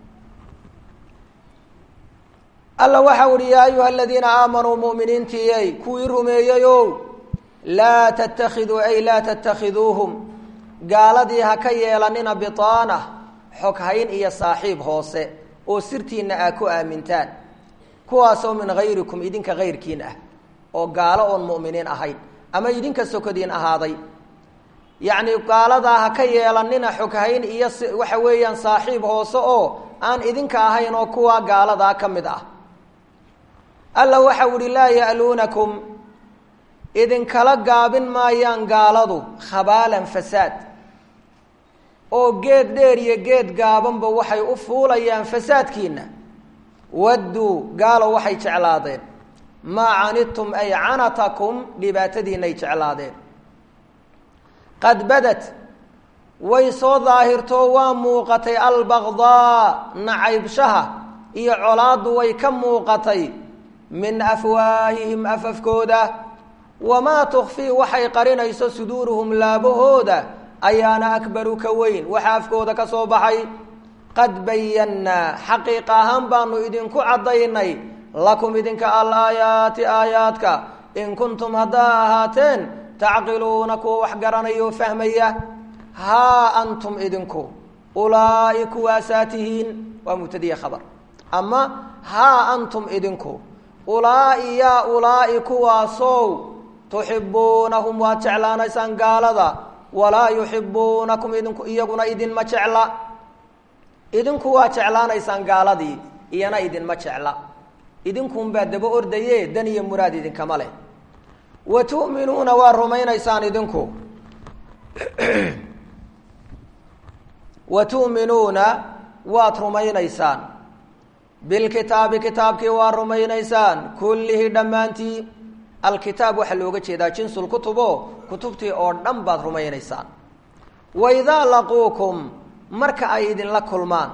alla waxa uhi yaa ayuha aladiina aamanuu muminiintiyey kuwii rumeeyeyow laa tattakiduu ay laa tattakhiduuhum gaaladii ha ka yeelanina bitaana xoghayn iyo saaxiib hoose oo sirtiinna aa ku aamintaan kuwaasoo min hayrikum idinka hayrkiin ah oo gaalo oon mu'miniin ahayn ama idinka sokodiin ahaaday yacni gaaladaa ha ka yeelanina xoghayn iyo waxa weeyaan saaxiib hoose oo aan idinka ahayn oo kuwa gaaladaa ka mid ah alla waxa uhi laa ya'luunakum idinkala gaabin maayaan gaaladu khabaalan fasaad oo geed dheer iyo geed gaabanba waxay u fuulayaan fasaadkiina wadduu gaalo waxay jeclaadeen maa canidtum ay canatakum dhibaatadiinay jeclaadeen qad badat way soo daahirtoo waa muuqatay albaqdaa nacaybshaha iyo colaaddu way ka muuqatay min afwaahihim afafkooda wamaa tukfii waxay qarinayso suduuruhum laabahooda ayaana akbaru ka weyn waxa afkooda ka soo baxay qad bayannaa xaqiiq ahaan baanu idinku caddaynay lakum idinka alaayaati aayaadka in kuntum haddaa ahaateen tacqiluuna kuwa wax garanaya oo fahmaya haa antum idinku ulaa'i kuwaasaa tihiin waa mubtadiya khabar ama haa antum idinku ulaa'i yaa ulaa'i kuwaasow tuxibuunahum waad jeclaanaysaan gaalada walaa yuxibuunakum idinku iyaguna idinma jecla idinku waa jeclaanaysaan gaaladii iyana idinma jecla idinkunbaa daba ordaye dan iyo muraad idinkama leh wa tu'minuuna waa rumaynaysaan idinku wa tu'minuuna waad rumaynaysaan bilkitaabi kitaabkii waa rumaynaysaan kullihi dhammaantii alkitaab waxaa looga jeedaa jinsulkutubo kutubtii oo dhan baad rumaynaysaan waidaa laquukum marka ay idinla kulmaan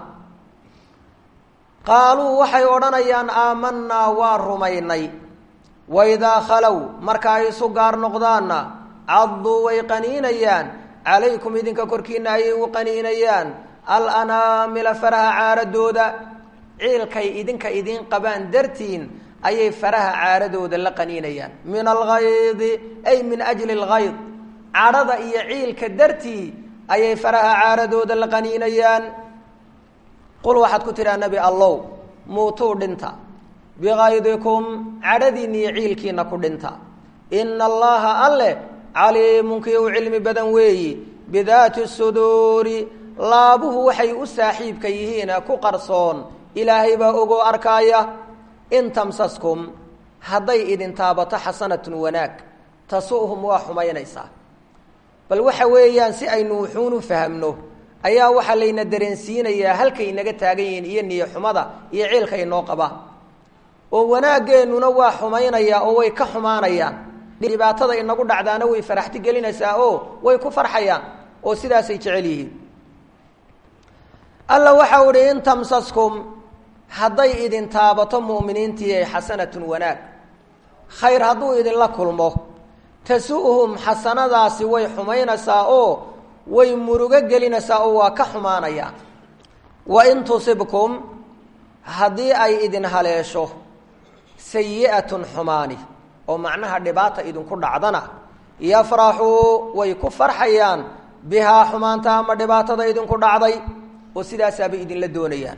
qaaluu waxay odhanayaan aamanaa waa rumaynay waidaa khalow marka ay isu gaar noqdaanna cadduu way qaniinayaan calaykum idinka korkiina ayay u qaniinayaan alanaamila faraha caaradooda ciilkay idinka idiin qabaan dartiin ayay faraha caaradooda la qaniinayaan min alghaydi ay min ajli alghayd cadhada iyo ciilka dartii ayay faraha caaradooda la qaniinayaan qul waxaad ku tidhaha nebi allow muutuu dhinta bikaydikum cadhadiinna iyo ciilkiina ku dhinta ina allaha alle caliimunkii u cilmi badan weeyi bidaati suduuri laabuhu waxay u saaxiibka yihiin ku qarsoon ilaahay baa ogoo arkaaya in tamsaskum hadday idin taabato xasanatun wanaag tasu'hum waa xumaynaysaa bal waxa weeyaan si aynu wuxuun u fahamno ayaa waxaa layna dareensiinayaa halkay inaga taagan yihiin iyo niyo xumada iyo ciilka inoo qaba oo wanaageennuna waa xumaynayaa oo way ka xumaanayaan dhibaatada inagu dhacdaana way faraxti gelinaysaa oo way ku farxayaan oo sidaasay jecel yihiin alla waxau ihi in tamsaskum hadday idin taabato mu'miniintii ay xasanatun wanaag khayr hadduu idinla kulmo tasu'uhum xasanadaasi way xumaynaysaa oo way murugo gelinaysaa oo waa ka xumaanayaan wa in tusibkum haddii ay idin haleesho sayi'atun xumaani oo macnaha dhibaata idinku dhacdana yafraxuu way ku farxayaan bihaa xumaanta ama dhibaatada idinku dhacday oo sidaasaabay idinla doonayaan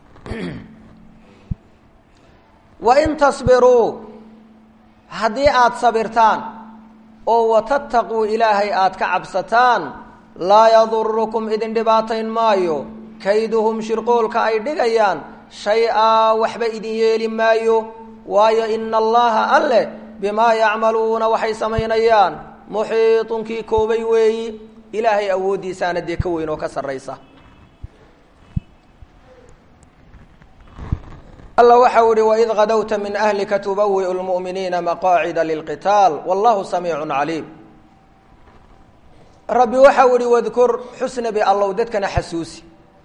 wa in tasbiruu haddii aada sabirtaan oo watattaquu ilaahay aada ka cabsataan laa yadurukum idin dhibaatayn maayo kayduhum shirqoolka ay dhigayaan shay-aa waxba idin yeeli maayo waayo ina allaha alle bimaa yacmaluuna waxay samaynayaan muxiitun kii koobay weeyi ilaahay awooddiisaana dee ka weyn oo ka sarraysa alla waxau ihi waid kadowta min ahlika tubawi'u lmu'miniina maqaacida lilqitaal wallahu samiicun caliim rabbi waxau ihi wadkur xusnabi allow dadkana xasuusi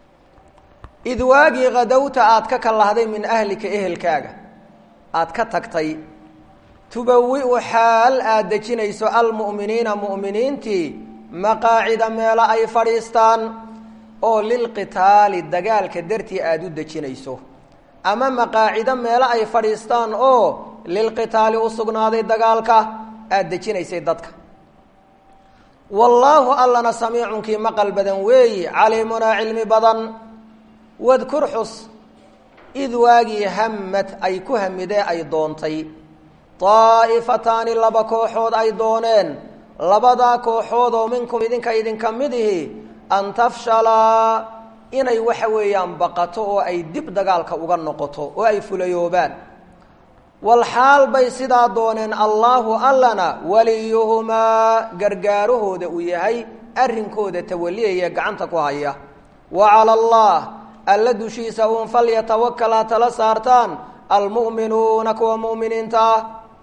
id waagii kadowta aada ka kalahday min ahlika ehelkaaga aada ka tagtay tubawi'u xaal aada dejinayso almu'miniina mu'miniintii maqaacida meelo ay fadhiistaan oo lilqitaali dagaalka dartii aada u dejinayso ama maqaacido meelo ay fadhiistaan oo lilqitaali u sugnaaday dagaalka aada dejinaysay dadka wallaahu allana samiicunkii maqal badan weeyi caliimunaa cilmi badan wadkur xus id waagii hammad ay ku hamidee ay doontay daa'ifataani laba kooxood ay dooneen labadaa kooxood oo minkum idinka idinka mid ihi an tafshalaa inay waxa weeyaan baqato oo ay dib dagaalka uga noqoto oo ay fulayoobaan walxaal bay sidaa dooneen allaahu allana waliyuhumaa gargaarahooda uu yahay arrinkooda tawaliyaya gacanta ku haya wa cala allah alla dushiisa uun falyatawakal ha tala saartaan almu'minuuna kuwa mu'miniinta ah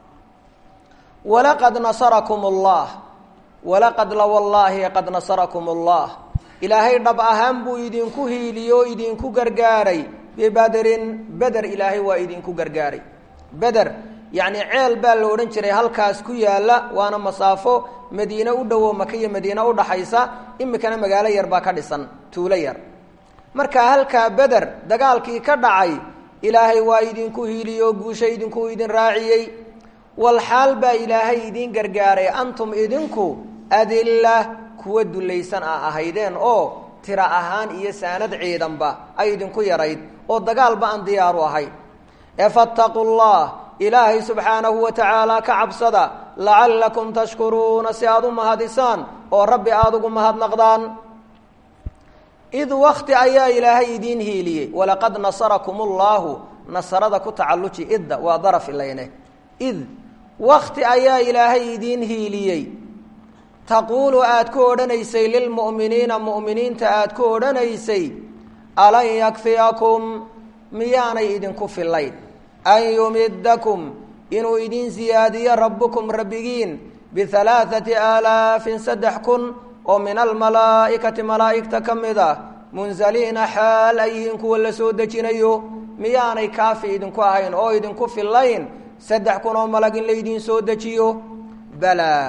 walaqad nasarakum allah walaqad la wallaahi qad nasarakum allah ilaahay dhab ahaan buu idinku hiiliyo o idinku gargaaray bibadrin beder ilaahay waa idinku gargaaray beder yacni ceel baa la odhan jiray halkaas ku yaalla waana masaafo madiine u dhowo maka iyo madiine udhaxaysa imikana magaalo yar baa ka dhisan tuulo yar marka halkaa beder dagaalkii ka dhacay ilaahay waa idinku hiiliyo guusha idinku idin raaciyey walxaal baa ilaahay idin gargaaray antum idinku adilla kuwa dulaysan a ahaydeen oo tira ahaan iyo saanad ciidanba ay idinku yarayd oo dagaalba aan diyaaru ahayn ee fattaqu llah ilaahay subxaanahu wa tacaala ka cabsada lacallakum tashkuruuna si aada u mahadisaan oo rabbi aada ugu mahadnaqdaan id wakti ayaa ilaahay idiin hiiliyey walaqad nasarakum ullahu nasarada ku tacalluji idda waa daraf ilayne id wakti ayaa ilaahay idiin hiiliyey taquulu aada ku odhanaysay lilmu'miniina mu'miniinta aada ku odhanaysay alan yakfiyakum miyaanay idinku fillayn an yumidakum inuu idin siyaadiyo rabbukum rabbigiin bihalaaثati aalaafin saddex kun oo min almalaa'ikati malaa'igta ka mid ah munzaliina xaal ay yihiin kuwa la soo dejinayo miyaanay kaafi idinku ahayn oo idinku fillayn saddex kun oo malag in laydiin soo dejiyo balaa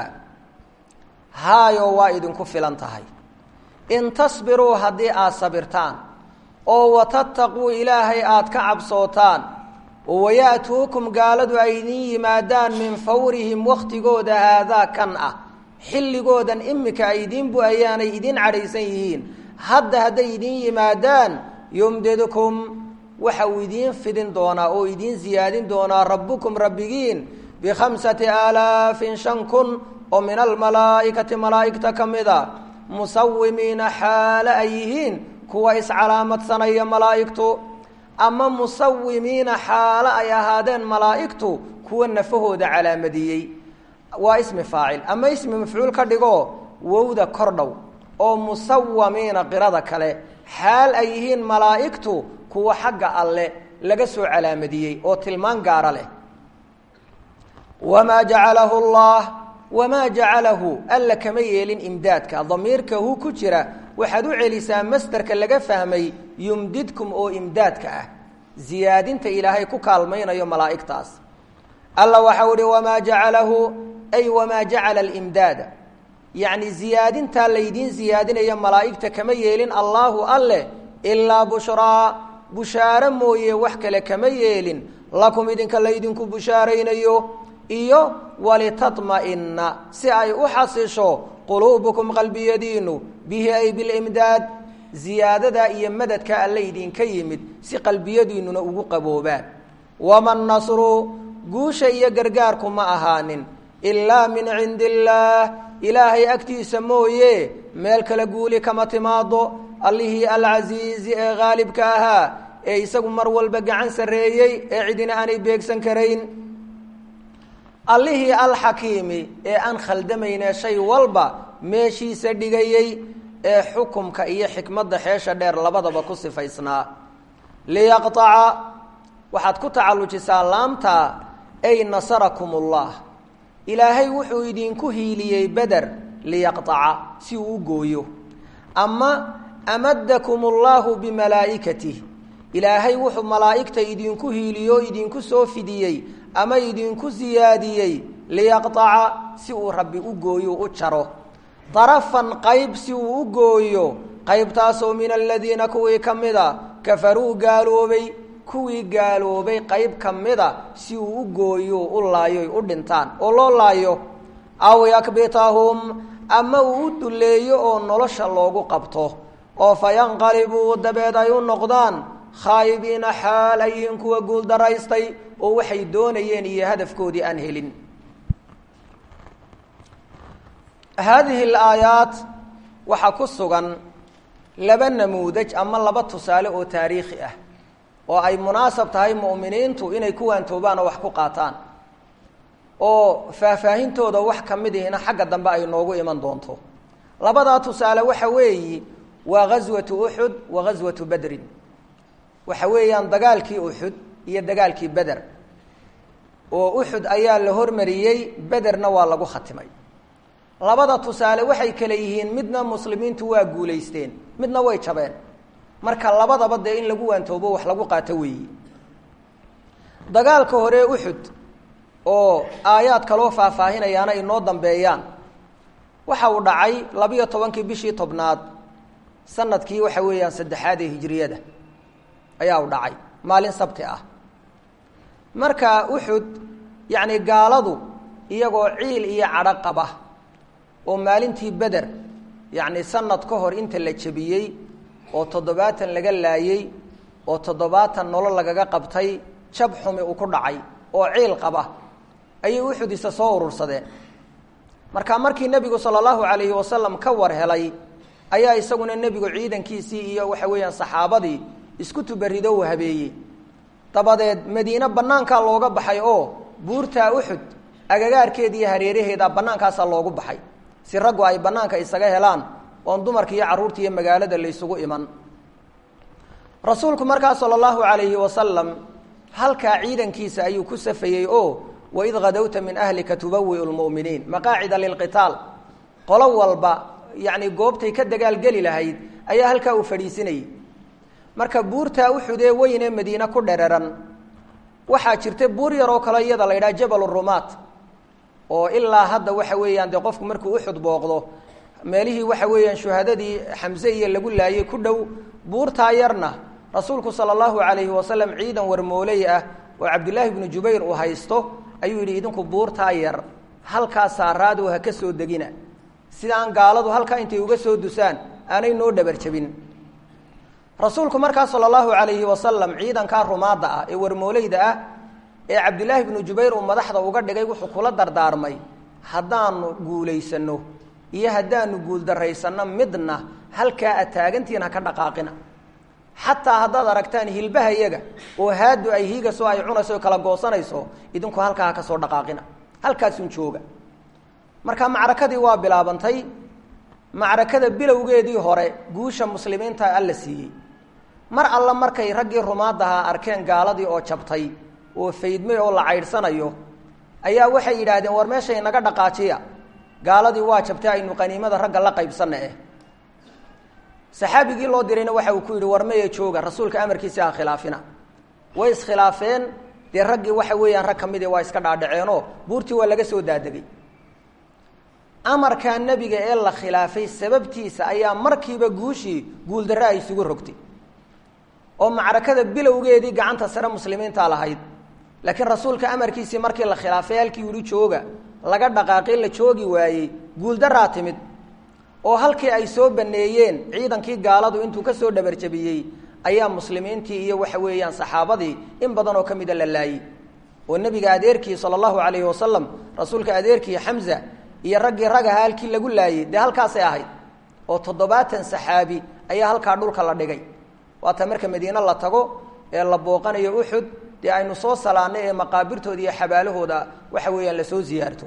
haayo waa idinku filan tahay in tasbiruu haddii aada sabirtaan oo watattaquu ilaahay aada ka cabsootaan oo wayaatuukum gaaladu ay idin yimaadaan min fawrihim wakhtigooda haadaa kan ah xilligoodan imika ay idiin bu-ayaanay idin cadhaysan yihiin hadda hadday idin yimaadaan yumdidkum waxa uu idiin fidin doonaa oo idiin siyaadin doonaa rabbukum rabbigiin bikhamsati aalaafin shan kun oo min almalaa'ikati malaa'igta ka mid a musawimiina xaale ay yihiin kuwa iscalaamadsanaya malaa'igtu ama musawimiina xaale ay ahaadeen malaa'igtu kuwa nafahooda calaamadiyey waa ismi faacil ama ismi mafcuul ka dhigo wowda kordhow oo musawamiina qirada kale xaal ay yihiin malaa'igtu kuwa xagga alle laga soo calaamadiyey oo tilmaan gaara leh wamaa jacalahu llah wamaa jacalahu alla kama yeelin imdaadka damiirka hu ku jira waxaad u celisaa masderka laga fahmay yumdidkum oo imdaadka ah ziyaadinta ilaahay ku kaalmaynayo malaa'igtaas. alla waxau ihi wamaa jacalahu ay wamaa jacala alimdaada, yacni ziyaadintaa laydiin ziyaadinaya malaa'igta kama yeelin allaahu alleh ilaa bushraa, bushaaro mooye wax kale kama yeelin lakum idinka laydinku bushaaraynayo, iyo walitatma'inna si ay u xasisho quluubukum qalbiyadiinu bihi ay bilimdaad, ziyaadada iyo madadka alle idinka yimid si qalbiyadiinnuna ugu qaboobaan. wama nasru, guusha iyo gargaarku ma ahaanin ilaa min cindi illaah, ilaahay agtiisa mooye meel kale guuli kama timaado, allihii alcasiizi ee haalibka ahaa ee isagu mar walba gacan sarreeyey ee cidina aanay beegsan karayn, allihii alxakiimi ee aan khaldamayne shay walba meeshiisa dhigayey ee xukumka iyo xikmadda xeesha dheer labadaba ku sifaysnaa. liyaqtaca, waxaad ku tacallujisaa laamta ay nasarakum ullah, ilaahay wuxuu idinku hiiliyey beder liyaqtaca si uu u gooyo, ama amadakum ullahu bimalaa'ikatih, ilaahay wuxuu malaa'igta idinku hiiliyo idinku soo fidiyey ama idinku siyaadiyey liyaqtaca si uu rabbi u gooyo u jaro, darafan qayb si uu u gooyo, qaybtaasoo min aladiina kuwii ka mida kafaruu gaaloobay, kuwii gaaloobay qayb ka mida si uu u gooyo u laayoy u dhintaan oo loo laayo, aw yakbitahum ama uu u duleeyo oo nolosha loogu qabto, oo fayanqalibuu dabeed ay u noqdaan khaayibiina xaal ayiin kuwa guuldaraystay oo waxay doonayeen iyo hadafkoodii aan helin. haadihi alaayaat waxaa ku sugan laba namuudaj ama laba tusaale oo taariikhi ah oo ay munaasab tahay mu'miniintu inay ku waantoobaan oo wax ku qaataan, oo faahfaahintooda wax ka mid ihina xagga dambe ay noogu iman doonto. labadaa tusaale waxa weeyi waa ghaswatu uxud wa ghaswatu badrin, waxa weeyaan dagaalkii uxud iyo dagaalkii beder, oo uxud ayaa la hormariyey, bederna waa lagu khatimay. labada tusaale waxay kale yihiin midna muslimiintu waa guulaysteen, midna way jabeen, marka labadaba dee in lagu waantoobo wax lagu qaato weeyi. dagaalka hore uxud oo aayaad kaloo faahfaahinayaana inoo dambeeyaan, waxa uu dhacay labiyo tobankii bishii tobnaad sanadkii waxa weeyaan saddexaad ee hijriyada ayaa u dhacay, maalin sabti ah. marka uxud yacni gaaladu iyagoo ciil iyo cadho qaba oo maalintii beder yacni sanad ka hor inta la jebiyey oo toddobaatan laga laayey oo toddobaatan nolol lagaga qabtay, jab xumi uu ku dhacay oo ciil qaba ayay uxud isa soo urursadeen. marka markii nebigu sala allahu calayhi wasalam ka war helay ayaa isaguna nebigu ciidankiisii iyo waxa weeyaan saxaabadii isku tubarido u habeeyey, dabadeed madiine bannaankaa looga baxay oo buurtaa uxud agagaarkeeda iyo hareeraheeda bannaankaasaa loogu baxay si raggu ay bannaanka isaga helaan oon dumarka iyo carruurta iyo magaalada la ysugu iman. rasuulku markaa sala allahu calayhi wasalam halkaa ciidankiisa ayuu ku safayey oo waid gadowta min ahlika tubawiu lmu'miniin maqaacida lilqitaal, qolo walba yacni goobtay ka dagaalgeli lahayd ayaa halkaa uu fadhiisinayay. marka buurtaa uxudee weynee madiine ku dhereran waxaa jirta buur yaroo kale iyada la yidhaha jabal rumaat, oo ilaa hadda waxa weeyaan dee qofku markuu uxud booqdo meelihii waxa weeyaan shuhadadii xamse iyo lagu laayay ku dhow, buurtaa yarna rasuulku sala allahu calayhi wasalam ciidan warmooley ah oo cabdillaahi bnu jubayr uu haysto ayuu yidhi idinku buurtaa yar halkaa saaraadoo ha ka soo degina, sidaan gaaladu halkaa intay uga soo dusaan aanay noo dhabar jabin. rasuulku markaa sala allahu calayhi wasalam ciidankaa rumaadda ah ee warmooleyda ah ee cabdillaahi bnu jubayr uu madaxda uga dhigay wuxuu kula dardaarmay haddaanu guulaysanno iyo haddaanu guuldarraysanno midna halkaa ad taagantihiin ha ka dhaqaaqina, xataa haddaad aragtaan hilbaha iyaga oo haadu ay hiigaso ay cunayso o kala goosanayso idinku halkaa ha ka soo dhaqaaqina, halkaasun jooga. marka macrakadii waa bilaabantay. macrakada bilowgeedii hore guusha muslimiinta alla siiyey, mar alla markay raggii rumaadahaa arkeen gaaladii oo jabtay oo faydmay oo la caydhsanayo ayaa waxay yidhaahdeen war meeshay naga dhaqaajiya, gaaladii waa jabtay aynu qaniimada ragga la qaybsanna eh. saxaabigii loo dirayna waxa uu ku yidhi war maya jooga, rasuulka amarkiisa ha khilaafina. way iskhilaafeen dee raggii waxa weeyaan rag ka midii waa iska dhaadhaceenoo buurtii waa laga soo daadegay amarkaa nebiga ee la khilaafay sababtiisa ayaa markiiba guushii guuldarre ay isugu rogtay oo macrakada bilowgeedii gacanta sare muslimiintaa lahayd laakiin rasuulka amarkiisii markii la khilaafay halkii yidhi jooga laga dhaqaaqay la joogi waayey guuldaraa timid oo halkii ay soo baneeyeen ciidankii gaaladu intuu ka soo dhabarjabiyey ayaa muslimiintii iyo waxa weeyaan saxaabadii in badan oo ka mida la laayey oo nebiga adeerkii sala allahu calayhi wasalam rasuulka adeerkii xamza iyo raggii ragaha halkii lagu laayey dee halkaasay ahayd oo toddobaatan saxaabi ayaa halkaa dhulka la dhigay waata marka madiine la tago ee la booqanayo uxud dee aynu soo salaanay ee maqaabirtooda iyo xabaalahooda waxa weeyaan lasoo ziyaarto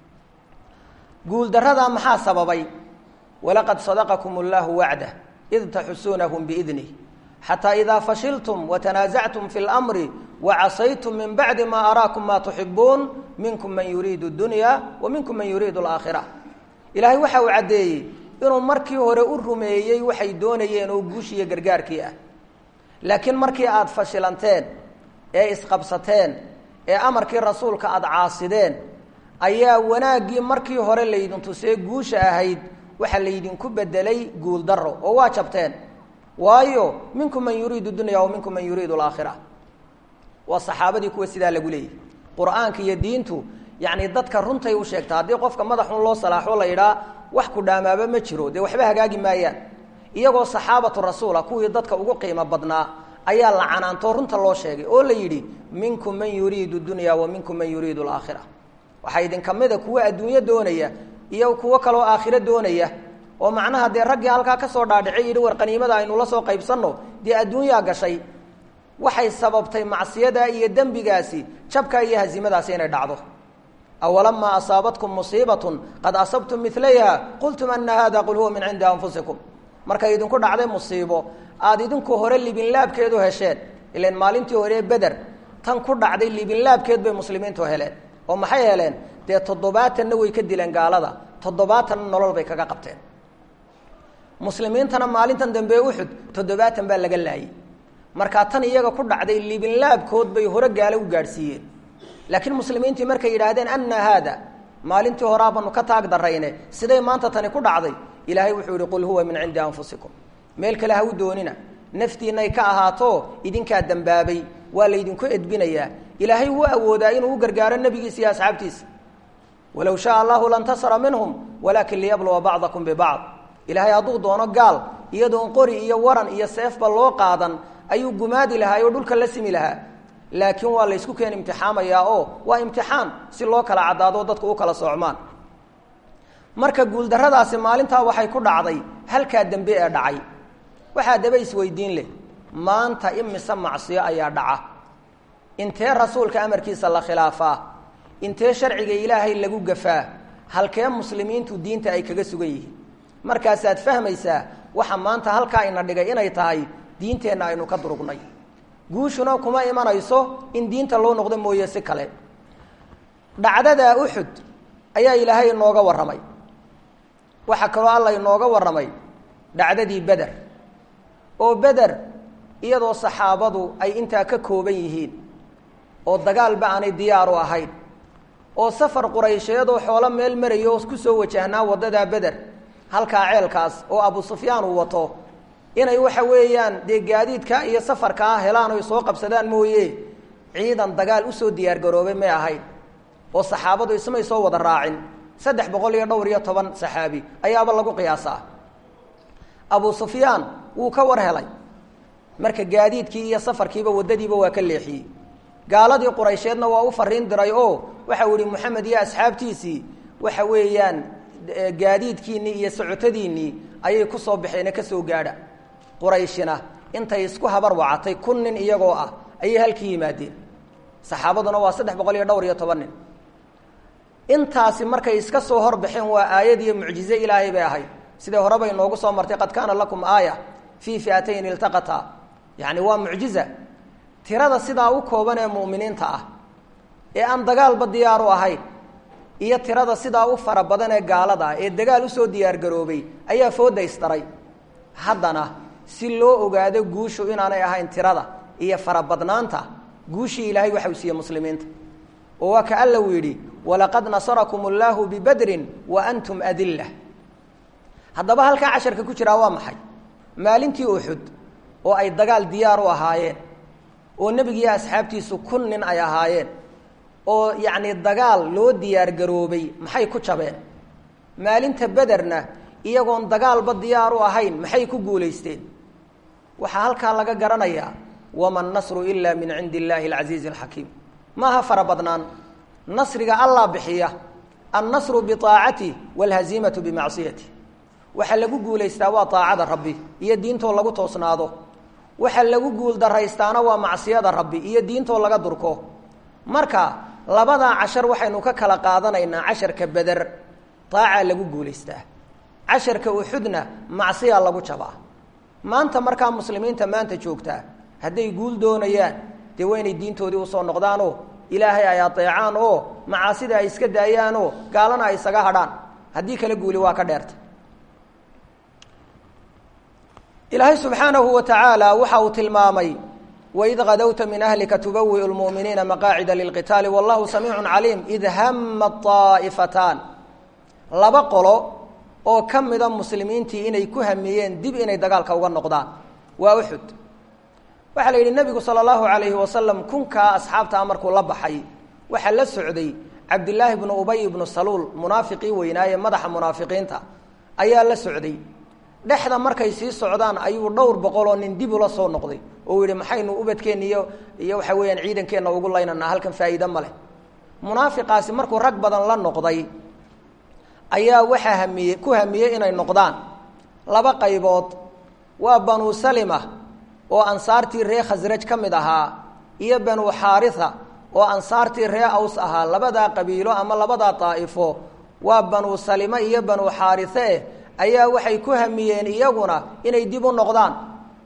guuldarradaa maxaa sababay walaqad sadaqakum allahu wacdah id taxusuunahum biidnih xataa idaa fashiltum watanaasactum fi lmri wacasaytum min bacdi maa araakum maa tuxibuun minkum man yuriidu dunya wa minkum man yuriidu alaakhira ilaahay waxa uu caddeeyey inuu markii hore u rumeeyey waxay doonayeen oo guushiiyo gargaarkii ah laakiin markii aada fashilanteen ee isqabsateen ee amarkii rasuulka aada caasideen ayaa wanaaggii markii hore laydin tusee guusha ahayd waxaa laydinku bedelay guuldaro oo waa jabteen waayo minkum man yuriidu dunya wa minkum man yuriidu alaakhira waa saxaabadii kuwa sidaa lagu leeyahy qur-aanka iyo diintu yacni dadka runtay u sheegta haddii qofka madaxun loo salaaxo la yidhaa wax ku dhaamaaba ma jiro dee waxba hagaagi maayaan iyagoo saxaabatu rasuula kuwii dadka ugu qiimo badnaa ayaa la canaantoo runta loo sheegay oo la yidhi minkum man yuriidu dunya wa minkum man yuriidu alaakhira waxaa idinka mida kuwa adduunyo doonaya iyo kuwo kaloo aakhiro doonaya oo macnaha dee raggii halkaa ka soo dhaadhicay yidhi war qaniimada aynu la soo qaybsanno dee adduunyaa gashay waxay sababtay macsiyada iyo dembigaasi jabka iyo hasiimadaasi inay dhacdo awalamaa asaabatkum musiibatun qad asabtum milayha qultum ana hada qul huwa min cindi anfusikum markay idinku dhacday musiibo aada idinku hore libinlaabkeedu hesheen ilan maalintii hore beder tan ku dhacday libinlaabkeed bay muslimiintu heleen oo maxay heleen dee toddobaatanna way ka dileen gaalada toddobaatanna nolol bay kaga qabteen muslimiintana maalintan dambe uxud toddobaatan baa laga laayey markaa tan iyaga ku dhacday libinlaabkood bay hore gaalo u gaadhsiiyeen laakiin muslimiintii markay yidhaahdeen anna haada maalintii horaa banu ka taag darayne siday maanta tani ku dhacday ilaahay wuxuu yihi qul huwa min cindi anfusikum meel kale ha u doonina naftiinay ka ahaato idinkaa dembaabay waa laydinku edbinayaa ilaahay wuu awoodaa inuu u gargaaro nebigiisa iyo asxaabtiisa walow shaaa allahu lantasara minhum walaakin liyabluwa bacdakum bibacd ilaahay hadduu doono gaal iyadoon qori iyo waran iyo seefba loo qaadan ayuu gumaadi lahaa oo dhulka la simi lahaa laakiin waa la ysku keen imtixaamayaa oo waa imtixaan si loo kala caddaado dadku u kala soocmaan marka guuldarradaasi maalintaa waxay ku dhacday halkaa dembe ee dhacay waxaa daba isweydiin leh maanta imise macsiyo ayaa dhaca intee rasuulka amarkiisa la khilaafaa intee sharciga ilaahay lagu gafaa halkee muslimiintu diinta ay kaga sugan yihiin markaasaad fahmaysaa waxa maanta halkaa ina dhigay inay tahay diinteenna aynu ka durugnay guushuna kuma imanayso in diinta loo noqdo mooye si kale dhacdada uxud ayaa ilaahay inooga warramay waxaa kaloo alla inooga warramay dhacdadii beder oo beder iyadoo saxaabadu ay intaa ka kooban yihiin oo dagaalba aanay diyaaru ahayn oo safar quraysheedoo xoolo meel marayo oo ku soo wajahnaa waddadaa beder halkaa ceelkaas oo abu sufyaan uu wato inay waxa weeyaan dee gaadiidka iyo safarkaa helaan oy soo qabsadaan mooye ciidan dagaal usoo diyaargaroobay may ahayn oo saxaabadu ismay soo wada raacin saddex boqol iyo dhowr iyo toban saxaabi ayaaba lagu qiyaasaa abu sufyaan wuu ka war helay marka gaadiidkii iyo safarkiiba waddadiiba waa ka leexiyey gaaladii quraysheedna waa u fariin diray oo waxa uu yihi moxamed iyo asxaabtiisii waxa weeyaan gaadiidkiinnii iyo socotadiinnii ayay ku soo baxeene ka soo gaadha qurayshina intay isku habar wacatay kun nin iyagoo ah ayay halkii yimaadeen saxaabaduna waa saddex boqol iyo dhowr iyo toban nin intaasi markay iska soo horbaxeen waa aayad iyo mucjize ilaahay bay ahayd sidai horebay noogu soo martay qad kaana lakum aaya fii fi'atayn iltaqataa yacni waa mucjiza tirada sidaa u kooban ee mu'miniinta ah ee aan dagaalba diyaaru ahayn iyo tirada sidaa u fara badan ee gaalada ah ee dagaal usoo diyaargaroobay ayaa fooda isdaray haddana si loo ogaado guushu inaanay ahayn tirada iyo farabadnaanta guushii ilaahay waxa uu siiyey muslimiinta oo waa ka alla uu yidhi walaqad nasarakum allaahu bibadrin wa antum adilla haddaba halkaa casharka ku jiraa waa maxay maalintii uxud oo ay dagaal diyaar u ahaayeen oo nebigiiyo asxaabtiisu kun nin ay ahaayeen oo yacnii dagaal loo diyaar garoobay maxay ku jabeen maalinta bederna iyagoon dagaalba diyaar u ahayn maxay ku guulaysteen waxaa halkaa laga garanayaa wama nasru ilaa min cindi illaahi alcasiizi alxakiim maaha fara badnaan nasriga allah bixiya annasru biaacatih waalhaziimatu bimacsiyatih waxaa lagu guulaystaa waa aacada rabbi iyo diintoo lagu toosnaado waxaa lagu guul daraystaana waa macsiyada rabbi iyo diintoo laga durko marka labadaa cashar waxaynu ka kala qaadanaynaa casharka beder daacaa lagu guulaystaa casharka uxudna macsiyaa lagu jabaa maanta markaa muslimiinta maanta joogtaa hadday guul doonayaan dee waa inay diintoodii usoo noqdaanoo ilaahay ay adeecaan oo macaasida ay iska daayaanoo gaalana ay isaga hadhaan haddii kala guuli waa ka dheerta ilaahay subxaanahu wa tacaala waxa uu tilmaamay waid kadowta min ahlika tubawiu lmu'miniina maqaacida lilqitaali wallahu samiicun caliim id hama aa'ifataan laba qolo oo ka mida muslimiintii inay ku hamiyeen dib inay dagaalka uga noqdaan waa uxud waxaa la yidhi nebigu sala allahu calayhi wasalam kunkaa asxaabtaa markuu la baxay waxaa la socday cabdillaahi bnu ubay ibnu saluul munaafiqii weynaaye madaxa munaafiqiinta ayaa la socday dhexda markay sii socdaan ayuu dhowr boqoloo nin dib ula soo noqday oo yidhi maxaynu ubadkeenna iyo iyo waxa weeyaan ciidankeenna ugu laynanaa halkan faa'iide ma leh munaafiqaasi markuu rag badan la noqday ayaa waxaa hamiyey ku hamiyey inay noqdaan laba qaybood waa banuu salima oo ansaartii ree khasraj ka mid ahaa iyo banuu xaaritha oo ansaartii ree aws ahaa labadaa qabiilo ama labadaa daa'ifo waa banuu salima iyo banuu xaarithe ayaa waxay ku hamiyeen iyaguna inay dib u noqdaan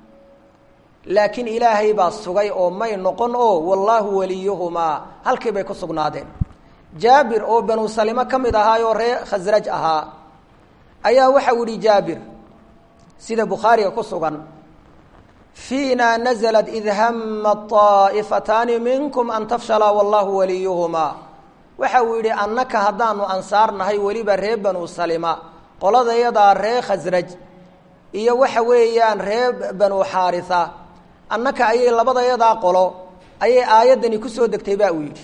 laakiin ilaahay baa sugay oo may noqon oo wallaahu waliyuhumaa halkii bay ku sugnaadeen jaabir oo banuu salimo ka mid ahaayoo ree khasraj ahaa ayaa waxau yihi jaabir sida bukhaariga ku sugan fiina naزlat id hama طaa'ifataani minkum an tafshala wallahu waliyuhumaa waxa uu yidhi annaka haddaanu ansaarnahay weliba ree banuu salima qoladayadaa ree khasraj iyo waxa weeyaan ree banuu xaaritha annaka ayay labadayadaa qolo ayay aayaddani ku soo degtay baa uu yidhi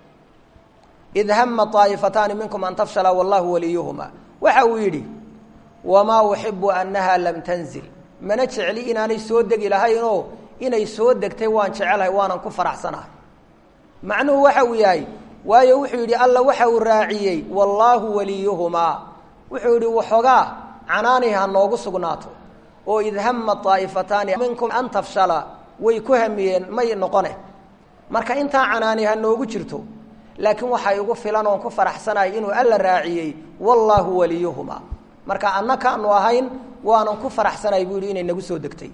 id hama طaa'ifataani minkum an tafshala wallahu waliyuhumaa waxa uu yidhi wamaa uxibu annaha lam tanzil mana jecli inaanay soo degi lahaynoo inay soo degtay waan jecelahay waanan ku faraxsanahay macnuhu waxa uu yahay waayo wuxuu yidhi alla waxa uu raaciyey wallaahu waliyuhumaa wuxuu yidhi waxoogaa canaani ha noogu sugnaato oo id hama طaa'ifataani minkum an tafshala way ku hamiyeen may noqone marka intaa canaani ha noogu jirto laakiin waxaa igu filan oon ku faraxsanahay inuu alla raaciyey wallaahu waliyuhumaa marka annakaanu ahayn waanan ku faraxsanahay buu yidhi inay nagu soo degtay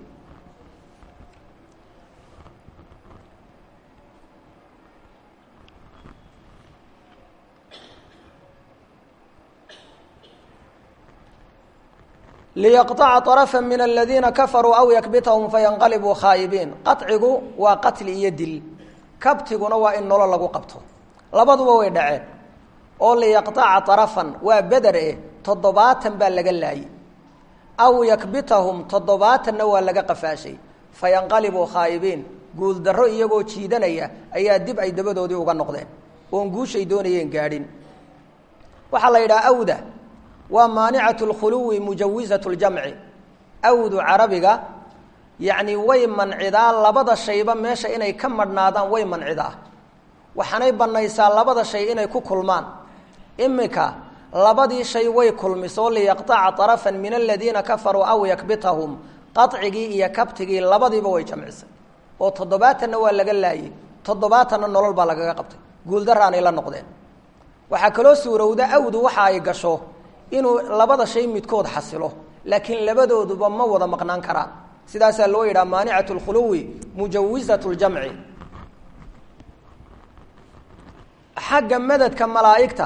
liyaqطaca طarafa min aladiina kafaruu aw yakbitahum fayanqalibuu khaa'ibiin qacigu waa qatli iyo dil kabtiguna waa in nolo lagu qabto labaduba way dhaceen oo liyaqطaca طarafan waa beder eh toddobaatan baa laga laayey aw yakbitahum toddobaatanna waa laga qafaashay fayanqalibuu khaa'ibiin guuldarro iyagoo jiidanaya ayaa dib ay dabadoodii uga noqdeen oon guushay doonayeen gaadhin waxaa la yidhaha awda waa maanicatu lkhuluwi mujawisatu ljamci awdu carabiga yacni way mancidaa labada shayba meesha inay ka madhnaadaan way mancidaa waxaanay bannaysaa labada shay inay ku kulmaan imika labadii shay way kulmisoo liyaqطaca طarafan min aladiina kafaruu aw yakbitahum qaطcigii iyo kabtigii labadiiba way jamcisay oo toddobaatanna waa laga laayey toddobaatanna nolol baa lagaga qabtay guuldaraanay la noqdeen waxaa kaloo suurowda awdu waxa ay gasho inuu labada shay midkood xasilo laakiin labadooduba ma wada maqnaan karaan sidaasaa loo yidhaha maanicatu lkhuluwi mujawisatu ljamci xagga madadka malaa'igta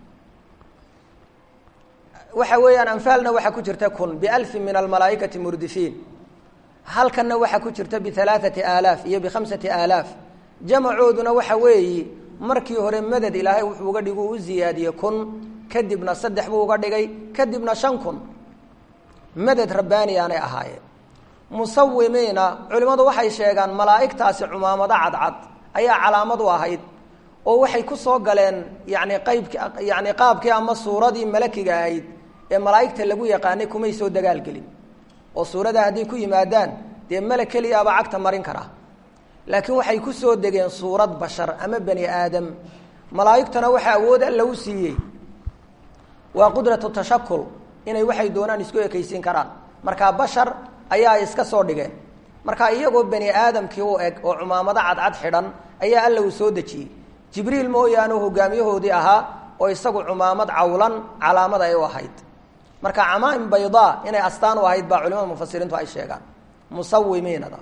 waxa weeyaan anfaalna waxaa ku jirta kun bialfi min almalaa'ikati murdifiin halkanna waxaa ku jirta bialaaثati aalaaf iyo bikhamsati aalaaf jamacooduna waxa weeye markii hore madad ilaahay wuxuu uga dhigu u ziyaadiyey kun kadibna saddex buu uga dhigay kadibna shan kun madad rabbaani aanay ahaayeen musawimiina culimmadu waxay sheegaan malaa'igtaasi cumaamado cadcad ayaa calaamad u ahayd oo waxay ku soo galeen yani qaybki yani qaabkii ama suuradii malakiga ahayd ee malaa'igta lagu yaqaanay kumay soo dagaalgelin oo suurada hadday ku yimaadaan dee malag keliyaaba cagta marin kara laakiin waxay ku soo degeen suurad bashar ama bani aadam malaa'igtana waxaa awood alla u siiyey waa qudratu tashakul inay waxay doonaan isku ekaysiin karaan markaa bashar ayaa iska soo dhigeen markaa iyagoo bani aadamkii u eg oo cumaamado cadcad xidhan ayaa alla uu soo dejiyey jibriil mooyaane hogaamiyahoodii ahaa oo isagu cumaamad cawlan calaamad ay u ahayd marka camaa'im baydaa inay astaan u ahayd baa culimada mufasiriintu ay sheegaan musawimiinada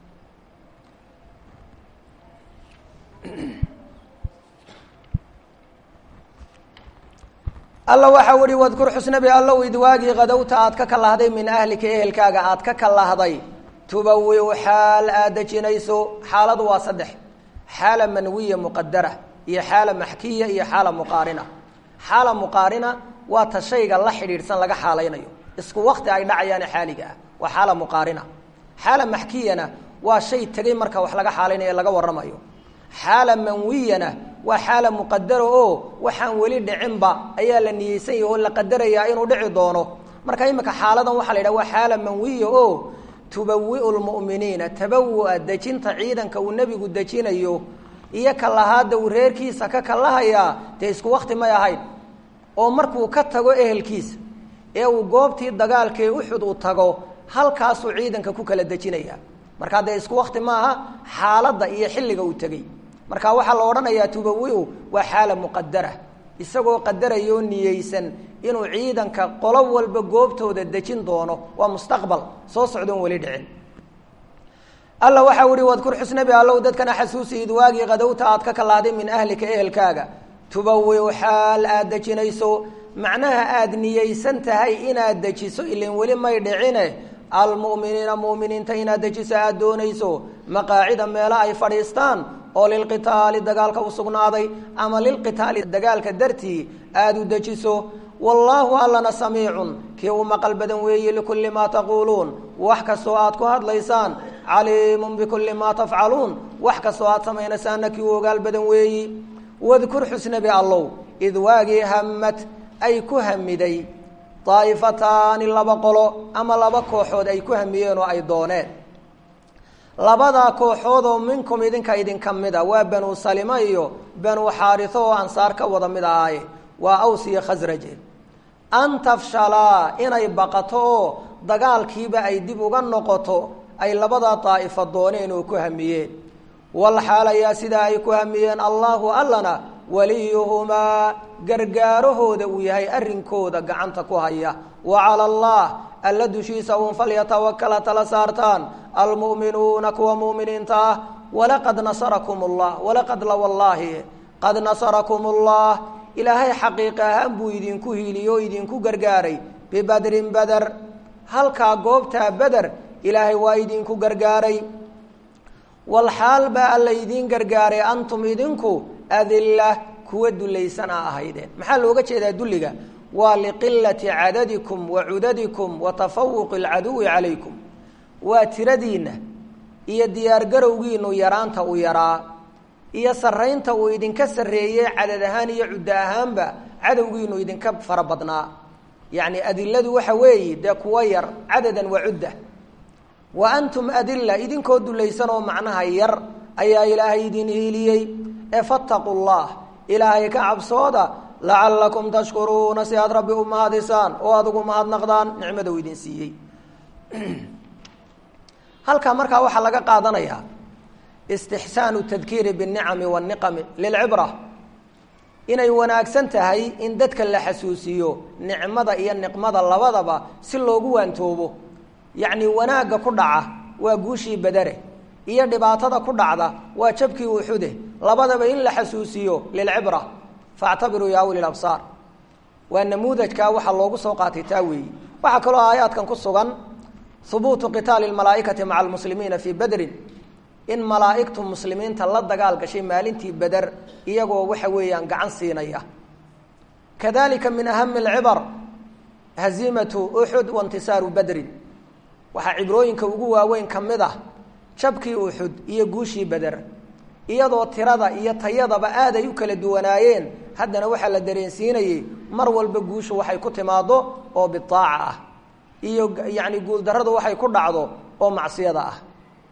alla waxa uhi wadkur xusnabi allow idwaagii kadowta aad ka kalahday min ahlika ehelkaaga aad ka kalahday tubawiu xaal aad dejinayso xaaladu waa saddex xaala manwiya muqadara iyo xaala maxkiya iyo xaala muqaarina xaala muqaarina waa ta shayga la xidhiidhsan laga xaalaynayo isku wakti ay dhacayaane xaaliga ah waa xaala muqaarina xaala maxkiyana waa shay tegey marka wax laga xaalaynayo laga warramayo xaala manwiyana waa xaala muqadara oo waxaan weli dhicinba ayaa la niyeysan yahi oo la qadarayaa inuu dhici doono marka imika xaaladan waxaa la yidhaha waa xaala manwiya oo tubawiu lmu'miniina tabawua dejinta ciidanka uu nebigu dejinayo iyo kalahaadda uu reerkiisa ka kalahayaa dee isku wakti may ahayn oo markuu ka tago ehelkiisa ee uu goobtii dagaalkee uxud uu tago halkaasuu ciidanka ku kala dejinaya markaa dee isku wakti maaha xaaladda iyo xilliga uu tegey marka waxaa la odhanayaa tubawiu waa xaala muqadara isagoo qadaraya oo niyeysan inuu ciidanka qolo walba goobtooda dejin doono waa mustaqbal soo socdoon weli dhicin alla waxa uhi wadkur xusnabi allow dadkana xasuusi idwaagii kadowta aad ka kalaaday min ahlika ehelkaaga tubawiu xaal aad dejinayso macnaha aada niyeysan tahay inaad dejiso ilan weli may dhicine almu'miniina mu'miniinta inaad dejiso aada doonayso maqaacida meelo ay fadhiistaan oo lilqitaali dagaalka u sugnaaday ama lilqitaali dagaalka dartii aada u dejiso wallaahu allana samiicun kii u maqal badan weeye likulli maa taquuluun wax kastoo aad ku hadlaysaan caliimun bikulli maa tafcaluun wax kastoo aad samaynaysaanna kii u ogaal badan weeyi wadkur xusnabi allow id waagii hammad ay ku hamiday daa'ifataani laba qolo ama laba kooxood ay ku hamiyeen oo ay dooneen labadaa kooxood oo minkum idinka idinka mid a waa banuu salima iyo banuu xaariso oo ansaar ka wada mid ahaaye waa aws iyo khasraje an tafshalaa inay baqato oo dagaalkiiba ay dib uga noqoto ay labadaa daa'ifo dooneen oo ku hamiyeen wal xaal ayaa sidaa ay ku hamiyeen allaahu allana waliyuhumaa gargaarahooda uu yahay arrinkooda gacanta ku haya wa cala allah alla dushiisa uun falyatawakal ha tala saartaan almu'minuuna kuwa mu'miniinta ah walaqad nasarakum allah walaqad la wallaahi qad nasarakum allah ilaahay xaqiiqa ahaan buu idinku hiiliyo o idinku gargaaray bibadrin beder halkaa goobtaa beder ilaahay waa idinku gargaaray walxaal baa alla idiin gargaaray antum idinku adilla kuwa dulaysan a ahaydeen maxaa looga jeedaa dulliga waa liqilati cadadikum wa cudadikum wa tafawuqi alcaduwi calaykum waa tiradiinna iyo diyaargarowgiinu yaraanta u yaraa iyo sarraynta uu idinka sarreeyey cadad ahaan iyo cuddo ahaanba cadowgiinu idinka fara badnaa yacni adiladu waxa weeye dee kuwa yar cadadan wa cudda wa antum adilla idinkoo dulaysan oo macnaha yar ayaa ilaahay idin hiiliyey ee fattaqu llah ilaahay ka cabsooda lacallakum tashkuruuna si aad rabbi u mahadisaan oo aad ugu mahadnaqdaan nicmada uu idin siiyey halkaa markaa waxaa laga qaadanayaa istixsaanu tadkiiri biاnicami waاniqami lilcibra inay wanaagsan tahay in dadka la xasuusiyo nicmada iyo niqmada labadaba si loogu waantoobo yacni wanaagga ku dhaca waa guushii badere iyo dhibaatada ku dhacda waa jabkii uxude labadaba in la xasuusiyo lilcibra faactabiruu ya uli labsaar waa namuudajkaa waxaa loogu soo qaatay taa weeyi waxaa kaloo aayaadkan ku sugan hubuutu qitaali lmalaa'ikati maca almuslimiina fii badrin in malaa'igtu muslimiinta la dagaal gashay maalintii Badar iyagoo waxa weeyaan gacan siinaya kadalika min aham al'ibar hazimatu Uhud wa intisaaru Badr waxa cibrooyinka ugu waaweyn kamid ah jabkii Uhud iyo guushii Badar iyadoo tirada iyo tayadaba aad ay u kala duwanaayeen haddana waxa la dareensiinayay mar walba guushu waxay ku timaado oo bitaaca ah iyo yaani guul darradu waxay ku dhacdo oo macsiyada ah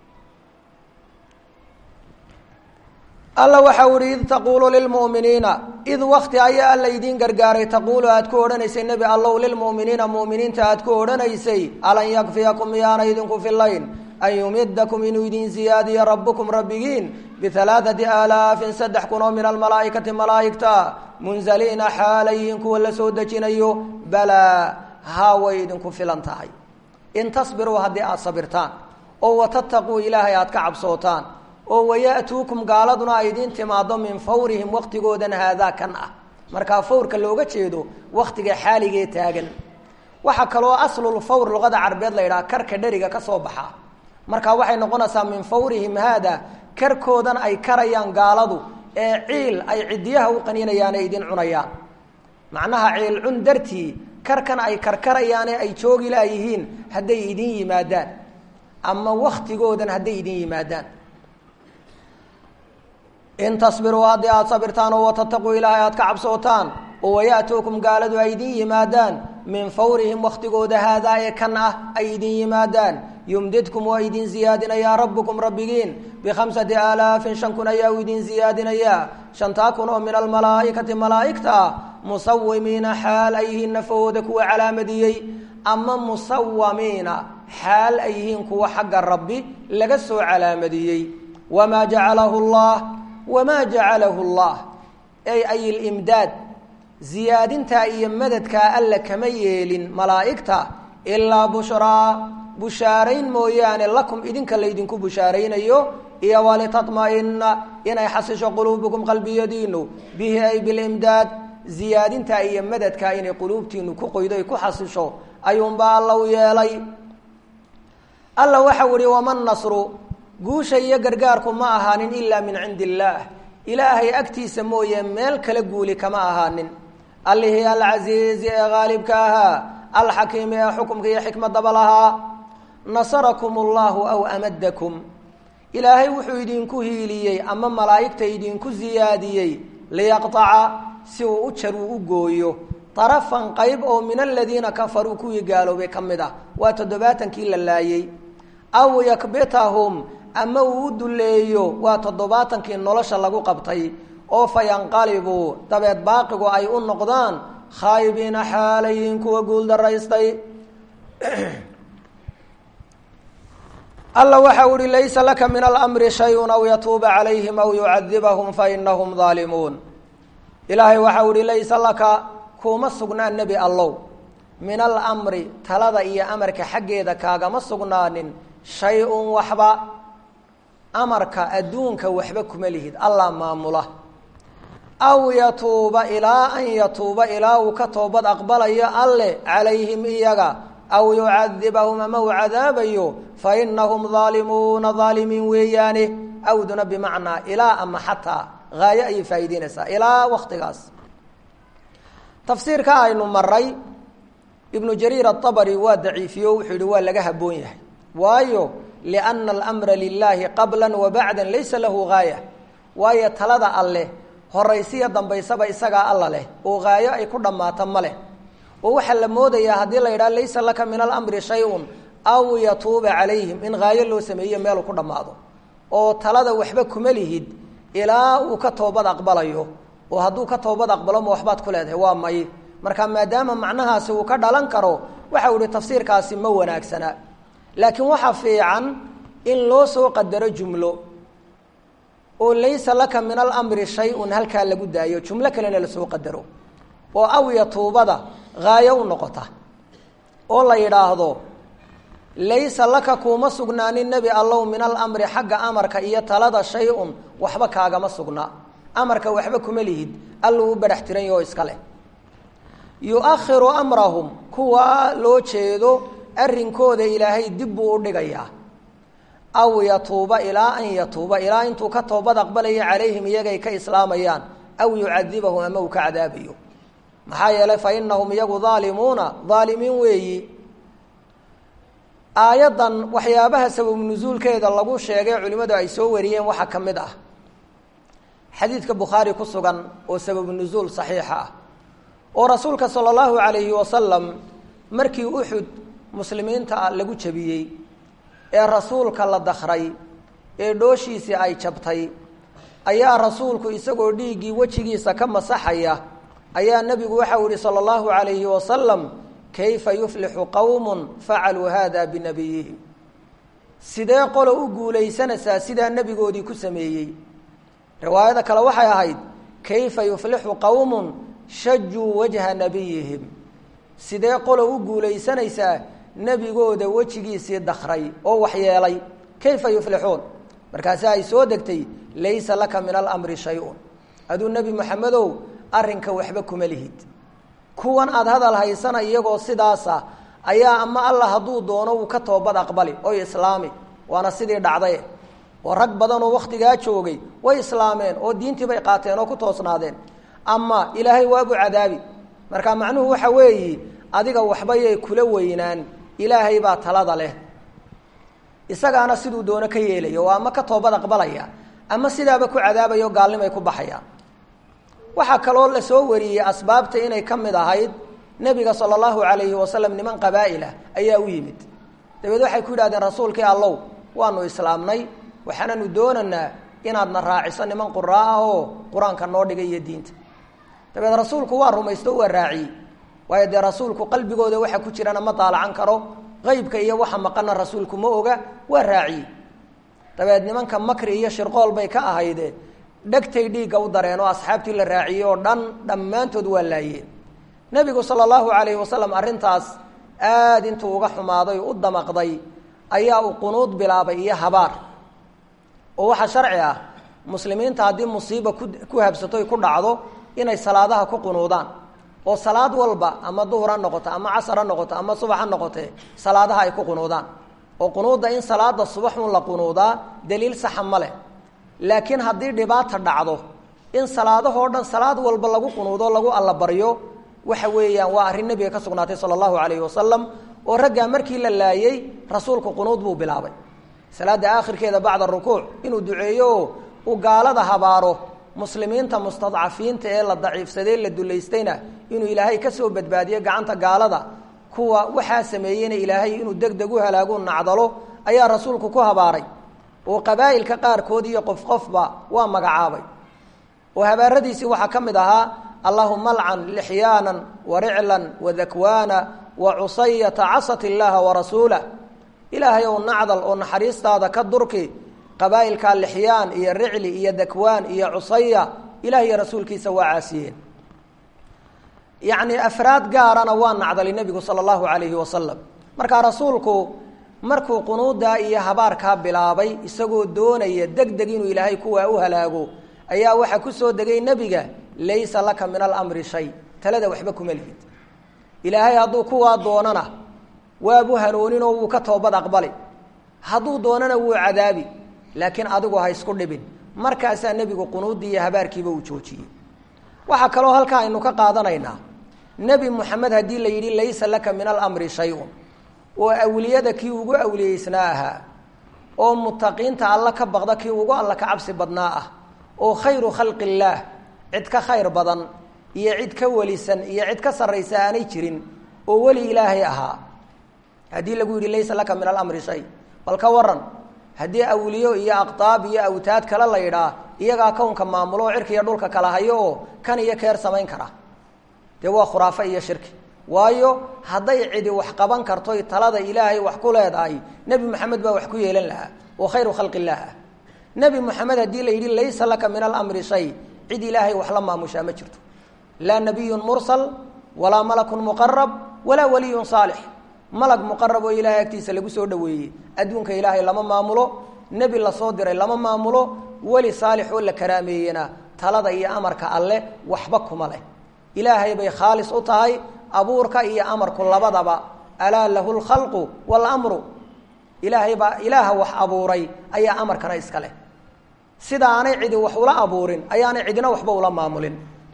Allah waxa uu yiri taqulu lil mu'minina id waqti ay alla idin gargaaray taqulu aad ku oranaysay nabi Allah lil mu'minina mu'miniinta aad ku oranaysay alan yakfiyakum yaana idinku fillayn ay yumiddakum inu idin ziyadiya rabbukum rabbigiin bi thalathati alafin sadahkun min al malaa'ikati malaa'ikta munzalina halayin kuwa la soo dajinayo bala hawa idinku filan tahay in tasbiru hadii aad sabirtaan oo watattaqu ilaahay aad ka cabsootaan oo wayaatukum gaaladuna ay idin timaado min fawrihim waqtigoodan hada kan ah marka fawrka looga jeedo waqtiga xaaliga taagan waxa kaloo aslul fawr luqada carabeed la yiraahdo karka dhariga ka soo baxa marka waxay noqonaysaa min fawrihim hada karkoodan ay karayaan gaaladu ee ciil ay cidiyaha u qaninayaan ay idin cunayaan macnaha ciil cun dartii karkan ay karkarayaan ay joogi laayihiin haday idin yimaadaan ama waqtigoodan haday idin yimaadaan in tasbiru hadii aad sabirtaan oo tattaqu ilaahay aad ka cabsootaan oo wayaatukum gaaladu ay idin yimaadaan min fawrihim waqtigooda hada ee kan ah ay idin yimaadaan yumdidkum wa idin ziyadina ya rabbukum rabbigiin bi khamsati alafin shankuna ya idin ziyadina ya shantaakun oo min al malaa'ikati malaa'ikta musawwimina hal ayhin nafooda kuwa calaamadiyay ama musawwimina hal ayhin kuwa xagga rabbi laga soo calaamadiyay wama ja'alahu allah وما جعله الله أي أي الإمداد زيادنتا أي مددكا ألا كميل ملائكتا إلا بشرى بشارين مويان لكم إذنك اللي إذنكو بشارين أيو إيا ولتطمئن إن يحسش قلوبكم قلبي يدينو به أي بالإمداد زيادنتا أي مددكا إن قلوبتينو كقيدي كحسشو أيهم با الله يالي الله وحوري ومن نصر guusha iyo gargaarku ma ahaanin illa min indillaah ilaahay agtiisa mooyee meel kala guuli kama ahaanin allihi al-aziiz ee gaalibka ah al-hakiim ee xukumka iyo xikmadda balaha nasarakumullahu aw amaddakum ilaahay wuxuu idinku hiiliyay ama malaa'ikta idinku ziyaadiyay liyaqta'a si uu u jaru u gooyo tarafan qayb oo min alladina kafaru kuwi gaaloobay kamida waa toddobaatankii la laayay aw yakbitahum ama uu duleeyo waa toddobaatankii nolosha lagu qabtay oo fayanqalibu dabeed baaqigu ay u noqdaan khaybiina xaalayin kuwa guul daraystay alla waxa uu laysa laka min al-amri shay'un aw yatuuba calayhim aw yu'adhibahum fa innahum zaalimuun ilaahay waxa uu laysa laka kuma sugnaan nabi allow min al-amri talada iyo amarka xageeda kaaga ma sugnaanin shay'un waxba amarka adduunka waxba kuma lihid allah maamula aw yatuuba ilaa an yatuuba ilaa uu ka toobad aqbalayo alle calayhim iyaga aw yucadibahum ama uu cadaabayo fa innahum zaalimuuna zaalimiin weeyaane awduna bimacnaa ilaa ama xataa gaayo ayay faa'iideynaysaa ilaa waqtigaas tafsiirka aynu maray ibnu jariir atabari waa daciifiyo wuxuu yihi waa laga haboon yahay waayo لأن الأمر لله قبلا وبعدا ليس له غاية واية تلدا الله هرئيسية دنبيسبا إساقا الله له وغاية أي كل ما تم له ووحل مودا يا هدي الله ليس لك من الأمر شيء أو يتوب عليهم إن غاية له سمية ماله كل ما هذا وتلدا وحبكم مليهد إلى وكتوبة أقبله وهدو كتوبة أقبله موحبات كل هذا هو ماي مركا ما دام معناها سو كدلان كرو وحاول تفسير كاسي مو ناكسنا لكن waxa fiican in loo soo qadaro jumlo oo laysa laka min al-amri shay'un halka lagu daayo jumlo kale la soo qadaro oo aw yatuubada gaayo u noqota oo la yiraahdo laysa laka kuma sugnaanin nabi allah min al-amri xagga amarka iyo talada shay'un waxba kaaga ma sugna amarka waxba kuma lihid allahu baraxtiran yoo iska leh yu'akhiru amrahum kuwa loo jeedo arrinkooda ilaahay dib buu u dhigayaa aw yatuuba ilaa an yatuuba ilaa intuu ka toobad aqbalaya calayhim iyagay ka islaamayaan aw yucadibahum ama uu ka cadaabayo maxaa yeelay fa inahum iyagu daalimuuna daalimiin weeyi aayaddan waxyaabaha sabab nusuulkeeda lagu sheegay culimmadu ay soo wariyeen waxaa ka mid ah xadiidka bukhaari ku sugan oo sababu nusuul saxiixa ah oo rasuulka sala allahu calayhi wasalam markii uxud muslimiinta lagu jabiyey ee rasuulka la dakray ee dhooshiisii ay jabtay ayaa rasuulku isagoo dhiiggii wejigiisa ka masaxaya ayaa nebigu waxau yihi sala allahu calayhi wasalam kayfa yuflixu qowmun facaluu hada binabiyihim sidee qolo u guulaysanaysaa sidaa nebigoodii ku sameeyey riwaayada kale waxay ahayd kayfa yuflixu qowmun shajuu wajha nabiyihim sidee qolo u guulaysanaysaa nebigooda wejigiisii dakray oo waxyeelay kayfa yuflixuun markaasi ay soo degtay laysa laka min alamri shay-un aduu nebi moxamedow arrinka waxba kuma lihid kuwan aada hadal haysana iyagoo sidaasa ayaa ama alla hadduu doono uu ka toobad aqbali oy islaami waana sidii dhacday oo rag badan oo wakhtigaa joogay way islaameen oo diintii bay qaateen oo ku toosnaadeen ama ilaahay waabu cadaabi marka macnuhu waxa weeyi adiga waxbayay kula weynaan ilaahay baa talada leh isagaana siduu doono ka yeelaya oo ama ka toobad aqbalaya ama sidaaba ku cadaabayo gaalnimay ku baxayaan waxaa kaloo la soo wariyey asbaabta inay ka mid ahayd nebiga sala allahu calayhi wasalam niman qabaa'ilah ayaa u yimid dabeed waxay ku yidhahdeen rasuulkii allow waanu islaamnay waxaananu doonaynaa inaadna raaciso niman quraa ah oo qur-aanka noo dhigay iyo diinta dabeed rasuulku waa rumaysto waa raaciyey waayo dee rasuulku qalbigooda waxa ku jirana ma daalacan karo qeybka iyo waxa maqana rasuulku ma oga waa raaciyey dabeed nimanka makri iyo shirqool bay ka ahayde dhegtay dhiigga u dareen oo asxaabtii la raaciyey oo dhan dhammaantood waa laayeen nebigu sala allahu calayhi wasalam arrintaas aada intuu uga xumaaday u damaqday ayaa uu qunuud bilaabay iyo habaar oo waxaa sharci ah muslimiinta haddii musiiba ku ku habsatoy ku dhacdo inay salaadaha ku qunuudaan oo salaad walba ama duhur ha noqoto ama casar ha noqoto ama subax ha noqote salaadaha ay ku qunuudaan oo qunuudda in salaada subaxun la qunuudaa daliil saxa ma leh laakiin haddii dhibaata dhacdo in salaadahoo dhan salaad walba lagu qunuudo lagu allabaryo waxa weeyaan waa arrin nebiga ka sugnaatay sala allahu calayhi wasalam oo raggaa markii la laayey rasuulku qunuud buu bilaabay salaada aakhirkeeda bacda rukuuc inuu duceeyo uu gaalada habaaro muslimiinta mustadcafiinta ee la daciifsaday la dulaystayna inuu ilaahay ka soo badbaadiyo gacanta gaalada kuwa waxaa sameeyeyna ilaahay inuu deg deg u halaagu nacdalo ayaa rasuulku ku habaaray oo qabaa'ilka qaarkood iyo qof qofba waa magacaabay oo habaaradiisii waxaa ka mid ahaa allahuma alcan lixyaanan wa riclan wa dakwaana wa cusayata casat illaaha warasuulah ilaahay ou nacdal oo naxariistaada ka durki qabaa'ilkaa lixyaan iyo ricli iyo dakwaan iyo cusaya ilaah iyo rasuulkiisa waa caasiyeen yacni afraad gaarana waa nacdali nebigu sala allahu calayhi wasalam markaa rasuulku markuu qunuudaa iyo habaarkaa bilaabay isagoo doonaya deg deg inuu ilaahay kuwaa u halaago ayaa waxaa ku soo degay nebiga laysa laka min alamri shay talada waxba kuma lihid ilaahay hadduu kuwaa doonana waabu hanooninoo wuu ka toobad aqbali hadduu doonana wuu cadaabi laakiin adigu ha isku dhibin markaasaa nebigu qunuuddii iyo habaarkiiba uu joojiyey waxaa kaloo halkaa aynu ka qaadanaynaa nebi moxamed haddii la yidhi laysa laka min alamri shay-un oo awliyada kii ugu awliyeysnaa ahaa oo mutaqiinta alla ka baqda kii ugu alla ka cabsi badnaa ah oo khayru khalqi illaah cid ka khayr badan iyo cid ka welisan iyo cid ka sarraysa aanay jirin oo weli ilaahay ahaa haddii lagu yidhi laysa laka min alamri shay bal ka waran haddii awliyo iyo aqtaab iyo awtaad kale la yidhaa iyagaa kownka maamulo oo cirka iyo dhulka kala hayo oo kan iyo keer samayn kara dee waa khuraafo iyo shirki waayo hadday cidi wax qaban kartoy talada ilaahay wax ku leedahay nebi moxamed baa wax ku yeelan lahaa oo khayru khalqi illaah ah nebi moxamed haddii la yidhi laysa laka min alamri shay cid ilaahay wax la maamushaa ma jirto laa nabiyun mursal walaa malakun muqarab walaa waliyun saalix malag muqarab oo ilaahay agtiisa lagu soo dhaweeyey adduunka ilaahay lama maamulo nebi lasoo diray lama maamulo weli saalix oo la karaameeyena talada iyo amarka alle waxba kuma leh ilaahay bay khaalis u tahay abuurka iyo amarku labadaba alaa lahu lkhalqu waalamru ilaahay baa ilaaha wax abuuray ayaa amarkana iska leh sida aanay cidi wax ula abuurin ayaanay cidina waxba ula maamulin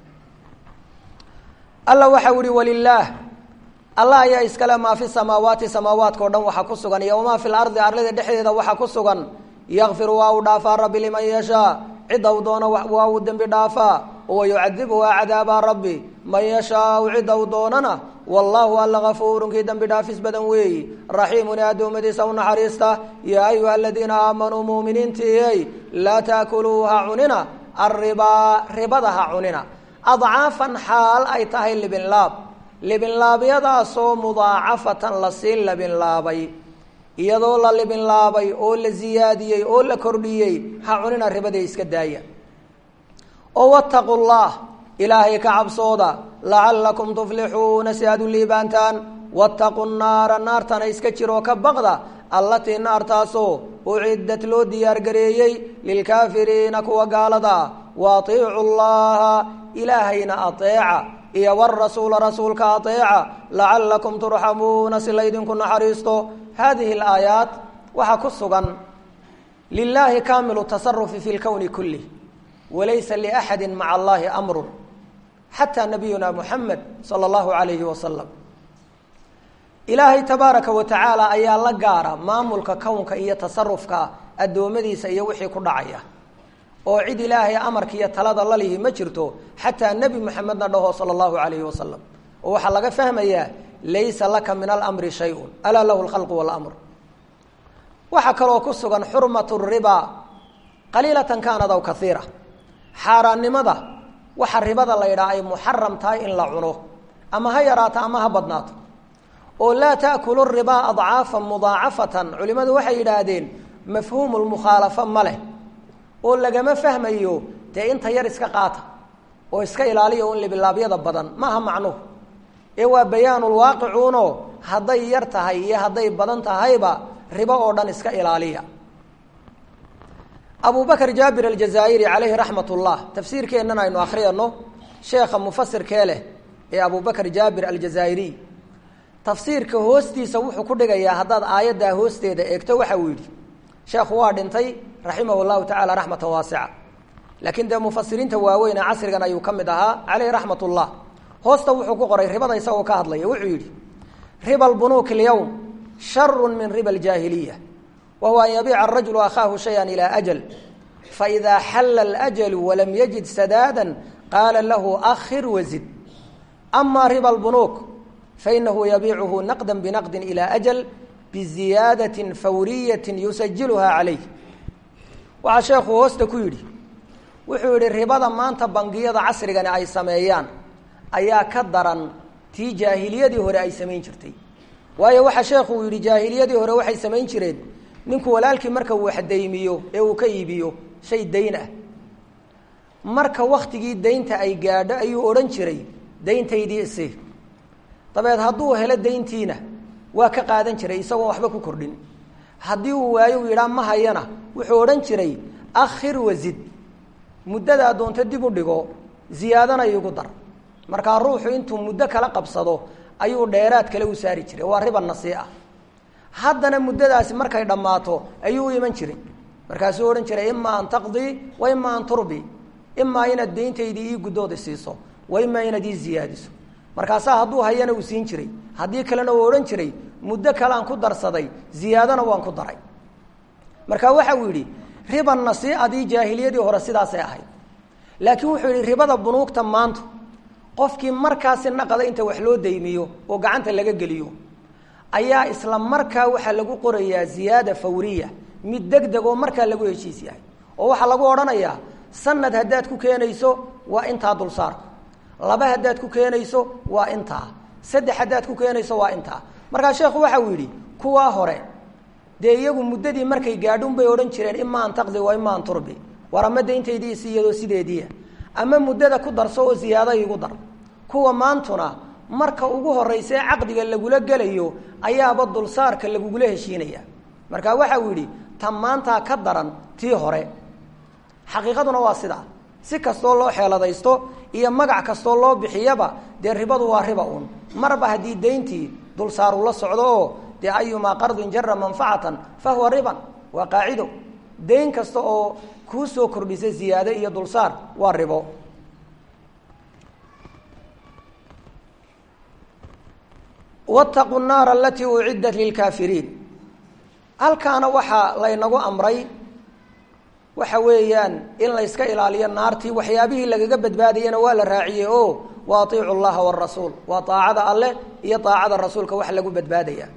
alla waxa uu yidhi walilaah allah ayaa iskale maa fi samaawaati samaawaadka o dhan waxaa ku sugan iyo wamaa fi lardi arlada dhexdeeda waxaa ku sugan yakfiru waa uu dhaafaa rabbi liman yashaa cidda u doono waa uu dembi dhaafaa wa yucadibu waa cadaabaa rabbi man yashaau cidda u doonana wallaahu alla gafuurun kii dembi dhaafis badan weeyi raxiimun ee addoommadiisa u naxariista yaa ayuha aladiina aamanuu muuminiintiiyey laa taakuluu ha cunina arribaa ribada ha cunina adcaafan xaal ay tahay libinlaab libinlaabyadaasoo mudaacafatan la sii libinlaabay iyadoo la libinlaabay oo la siyaadiyey oo la kordhiyey ha cunina ribada iska daaya oo wattaqu llah ilaahay ka cabsooda lacallakum tuflixuuna si aad u liibaantaan wattaqu naara naartana iska jiroo ka baqda allatii naartaasoo uciddat loo diyaargareeyey lilkaafiriina kuwa gaalada wa atiicu llaha ilaahayna ateeca iyo warasuula rasuulka ateeca lacallakum turxamuuna si laydinku naxariisto hadihi alaayaat waxaa ku sugan lilaahi kaamilu tasarufi fi lkowni kulih walaysa liaxadi maca allahi amrun xataa nabiyuna muxamed sala allahu alayhi wasalam ilaahay tabaaraka wa tacaala ayaa la gaara maamulka kownka iyo tasarufka addoommadiisa iyo wixii ku dhacaya oo cid ilaahay amarka iyo talada lalihi ma jirto xataa nebi moxamedna dhaho sala allahu alayhi wasalam oo waxaa laga fahmayaa laysa laka min alamri shay-un alaa lahu lkhalqu waalamr waxaa kaloo ku sugan xurmatu ribaa qaliilatan kaanad aw kaiira xaaraannimada waxa ribada la yidhaha ay muxaram tahay in la cuno ama ha yaraato ama ha badnaato oo laa taakulu ribaa adcaafan mudaacafatan culimadu waxay yidhaahdeen mafhuumu lmukhaalafa ma leh oo lagama fahmayo dee inta yar iska qaata oo iska ilaaliya un libilaabyada badan maaha macnuhu ee waa bayaanulwaaqicuuno hadday yar tahay iyo hadday badan tahayba ribo oo dhan iska ilaaliya abu bakr jaabir aljazaa'iri calayhi raxmat ullah tafsiirkeennana aynu akhriyano sheekha mufasirkee leh ee abu bakr jaabir aljazaa'iriy tafsiirka hoostiisa wuxuu ku dhigayaa haddaad aayaddaa hoosteeda eegto waxa uu yidhi sheekhu waa dhintay raximah llahu tacala raxmatan waasica laakiin dee mufasiriinta waaweyn ee casrigan ayuu ka mid ahaa caleyhi raxmat ullah hoosta wuxuu ku qoray ribada isagoo ka hadlaya wuxuu yidhi riba lbunuuki alyowm sharu min riba aljaahiliya wahuwa an yabiica arajulu akhaahu shayan ilaa ajal faidaa xalla alajalu walam yajid sadaadan qaala lahu akhir wazid ama riba lbunuuk fainahu yabiicuhu naqda binaqdin ilaa ajal biziyaadatin fawriyatin yusajiluhaa calayh waxaa sheekhu hoosta ku yidhi wuxuu yidhi ribada maanta bangiyada casrigani ay sameeyaan ayaa ka daran tii jaahiliyadii hore ay samayn jirtay waayo waxaa sheekhu uu yidhi jaahiliyadii hore waxay samayn jireen ninku walaalkii marka uu waxdaymiyo ee uu ka iibiyo shay dayn ah marka waktigii daynta ay gaadho ayuu odhan jiray dayntaydii isi dabeed hadduu helo dayntiina waa ka qaadan jiray isagoon waxba ku kordhin haddii uu waayo uu yidhaa ma hayana wuxuu odhan jiray akhir wazid muddadaa doonto dib u dhigo ziyaadana iigu dar markaa ruuxu intuu muddo kala qabsado ayuu dheeraad kale u saari jiray waa riba nasii'a haddana muddadaasi markay dhammaato ayuu u iman jiray markaasuu odhan jiray imaa an taqdii wa imaa an turbi imaa inaad dayntaydii ii guddooda siiso wa imaa inaad ii ziyaadiso markaasaa hadduu hayana uu siin jiray haddii kalena uu odhan jiray muddo kalean ku darsaday ziyaadana waan ku daray marka waxa uu yidhi riba nasiicadii jaahiliyadii hore sidaasay ahayd laakiin wuxuu yidhi ribada bunuugta maanta qofkii markaasi naqada inta wax loo daymiyo oo gacanta laga geliyo ayaa isla markaa waxaa lagu qorayaa ziyaada fawriya mid deg deg oo markaa lagu heshiis yahay oo waxaa lagu odhanayaa sanad haddaad ku keenayso waa intaa dulsaarku laba haddaad ku keenayso waa intaa saddex haddaad ku keenayso waa intaa markaa sheekhu waxa uu yidhi kuwaa hore dee iyagu muddadii markay gaadhun bay odhan jireen imaa an taqdi wa imaa an turbi war ama dayntaydii isi iyadoo sideediia ama muddada ku darso oo ziyaado iigu dar kuwa maantuna marka ugu horraysa ee caqdiga lagula gelayo ayaaba dulsaarka lagugula heshiinaya marka waxa uu yidhi tan maantaa ka daran tii hore xaqiiqaduna waa sidaa si kastoo loo xeeladaysto iyo magac kastoo loo bixiyaba dee ribadu waa riba uun marba haddii dayntii dulsaaru la socdo oo dee ayumaa qardin jara manfacatan fahuwa riban waa qaacido dayn kasta oo kuu soo kordhisa ziyaado iyo dulsaar waa ribo. wattaquu nnaara alatii uciddat lilkaafiriin halkaana waxaa laynagu amray waxa weeyaan in layska ilaaliyo naartii waxyaabihii lagaga badbaadayana waa la raaciyey oo wa atiicu llaha warasuul waa aacada alleh iyo aacada rasuulka wax lagu badbaadaya.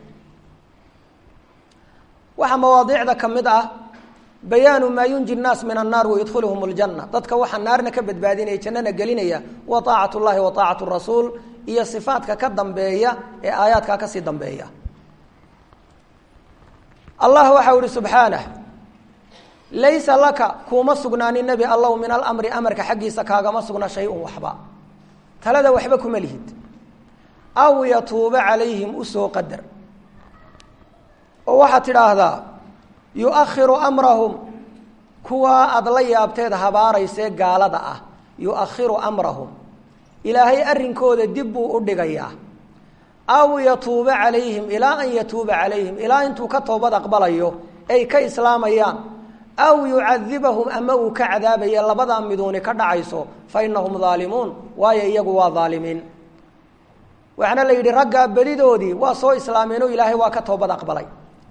waxaa mawaadiicda ka mid ah bayaanu maa yunji nnaas min annaar wayudkhiluhum ljanna dadka waxaa naarna ka badbaadinaya jannana gelinaya wa aacat llahi wa aacatu rasuul iyo sifaadka ka dambeeya ee aayaadkaa kasii dambeeya. allah waxau ihi subxaanah laysa laka kuuma sugnaanin nebi allow min alamri amarka xaggiisa kaagama sugna shay-un waxba talada waxba kuma lihid aw yatuuba calayhim usoo qadar oo waxaad tidhaahdaa yuakhiru amrahum kuwaa aada la yaabteed habaaraysee gaalada ah yuakhiru amrahum ilaahay arrinkooda dib buu u dhigayaa aw yatuuba calayhim ilaa an yatuuba calayhim ilaa intuu ka toobad aqbalayo ay ka islaamayaan aw yucadibahum ama uu ka cadaabaya labadaa miduuni ka dhacayso fa inahum daalimuun waayo iyagu waa daalimiin. waxaana la yidhi raggaa belidoodii waa soo islaameen oo ilaahay waa ka toobad aqbalay.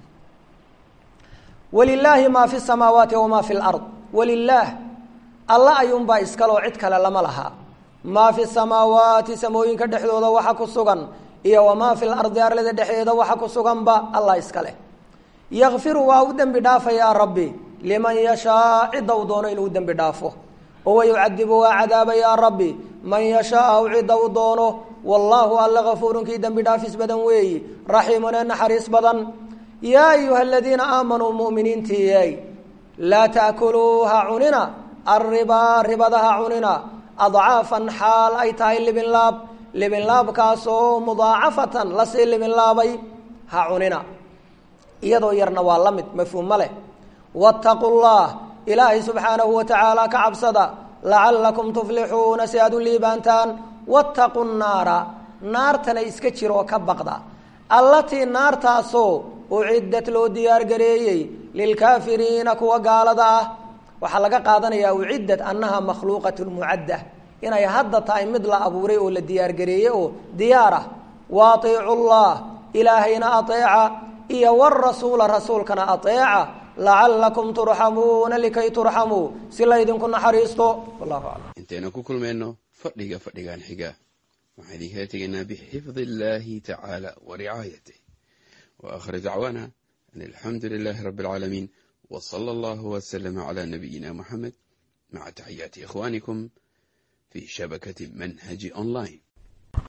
walilaahi maa fi samaawaati wamaa fi lard walilaah alla ayuunbaa iskaloo cid kale lama laha maa fi samaawaati samooyinka dhexdooda waxa ku sugan iyo wamaa fi lardi arlada dhexdeeda waxa ku suganba allah iska leh. yakfiru waa u dembi dhaafayaa rabbi liman yashaa cidda u doono inuu dembi dhaafo oo wayucadibu waa cadaabayaa rabbi man yashaau cidda u doono wallaahu alla gafuurunkii dembi dhaafis badan weeyi raxiimun ee naxariis badan. yaa ayuha aladiina aamanuu muminiintiiyey laa taakuluuha cunina arribaa ribadaha cunina adcaafan xaal ay tahay libinlaab libinlaabkaasoo mudaacafatan lasii libinlaabay ha cunina iyadoo yarna waa la mid mafhuum ma leh. wattaquu llah ilaahay subxaanahu wa tacaala ka cabsada lacalakum tuflixuuna si aad u liibaantaan. wattaqu nnaara naartana iska jiroo ka baqda allatii naartaasoo uciddat loo diyaar gareeyey lilkaafiriina kuwa gaalada ah. waxaa laga qaadanayaa uciddat annaha makhluuqat mucadda inay hadda tahay mid la abuuray oo la diyaar gareeyey oo diyaar ah. wa atiicu llah ilaahayna ateeca iyo warasuula rasuulkana ateeca lacalakum turxamuuna likay turxamuu si laydinku naxariisto. wallahu aclam. intayna ku kulmayno fadhiga fadhigan xiga waxaan idinkaga tegaynaa bixifdi illaahi tacaala wa ricaayatih wa aakhir dacwaana an alxamdu lilaahi rabbi alcaalamiin wa sala allahu wasalama calaa nabiyina muxamed maca taxiyaati ikhwaanikum fi shabakati manhaji online.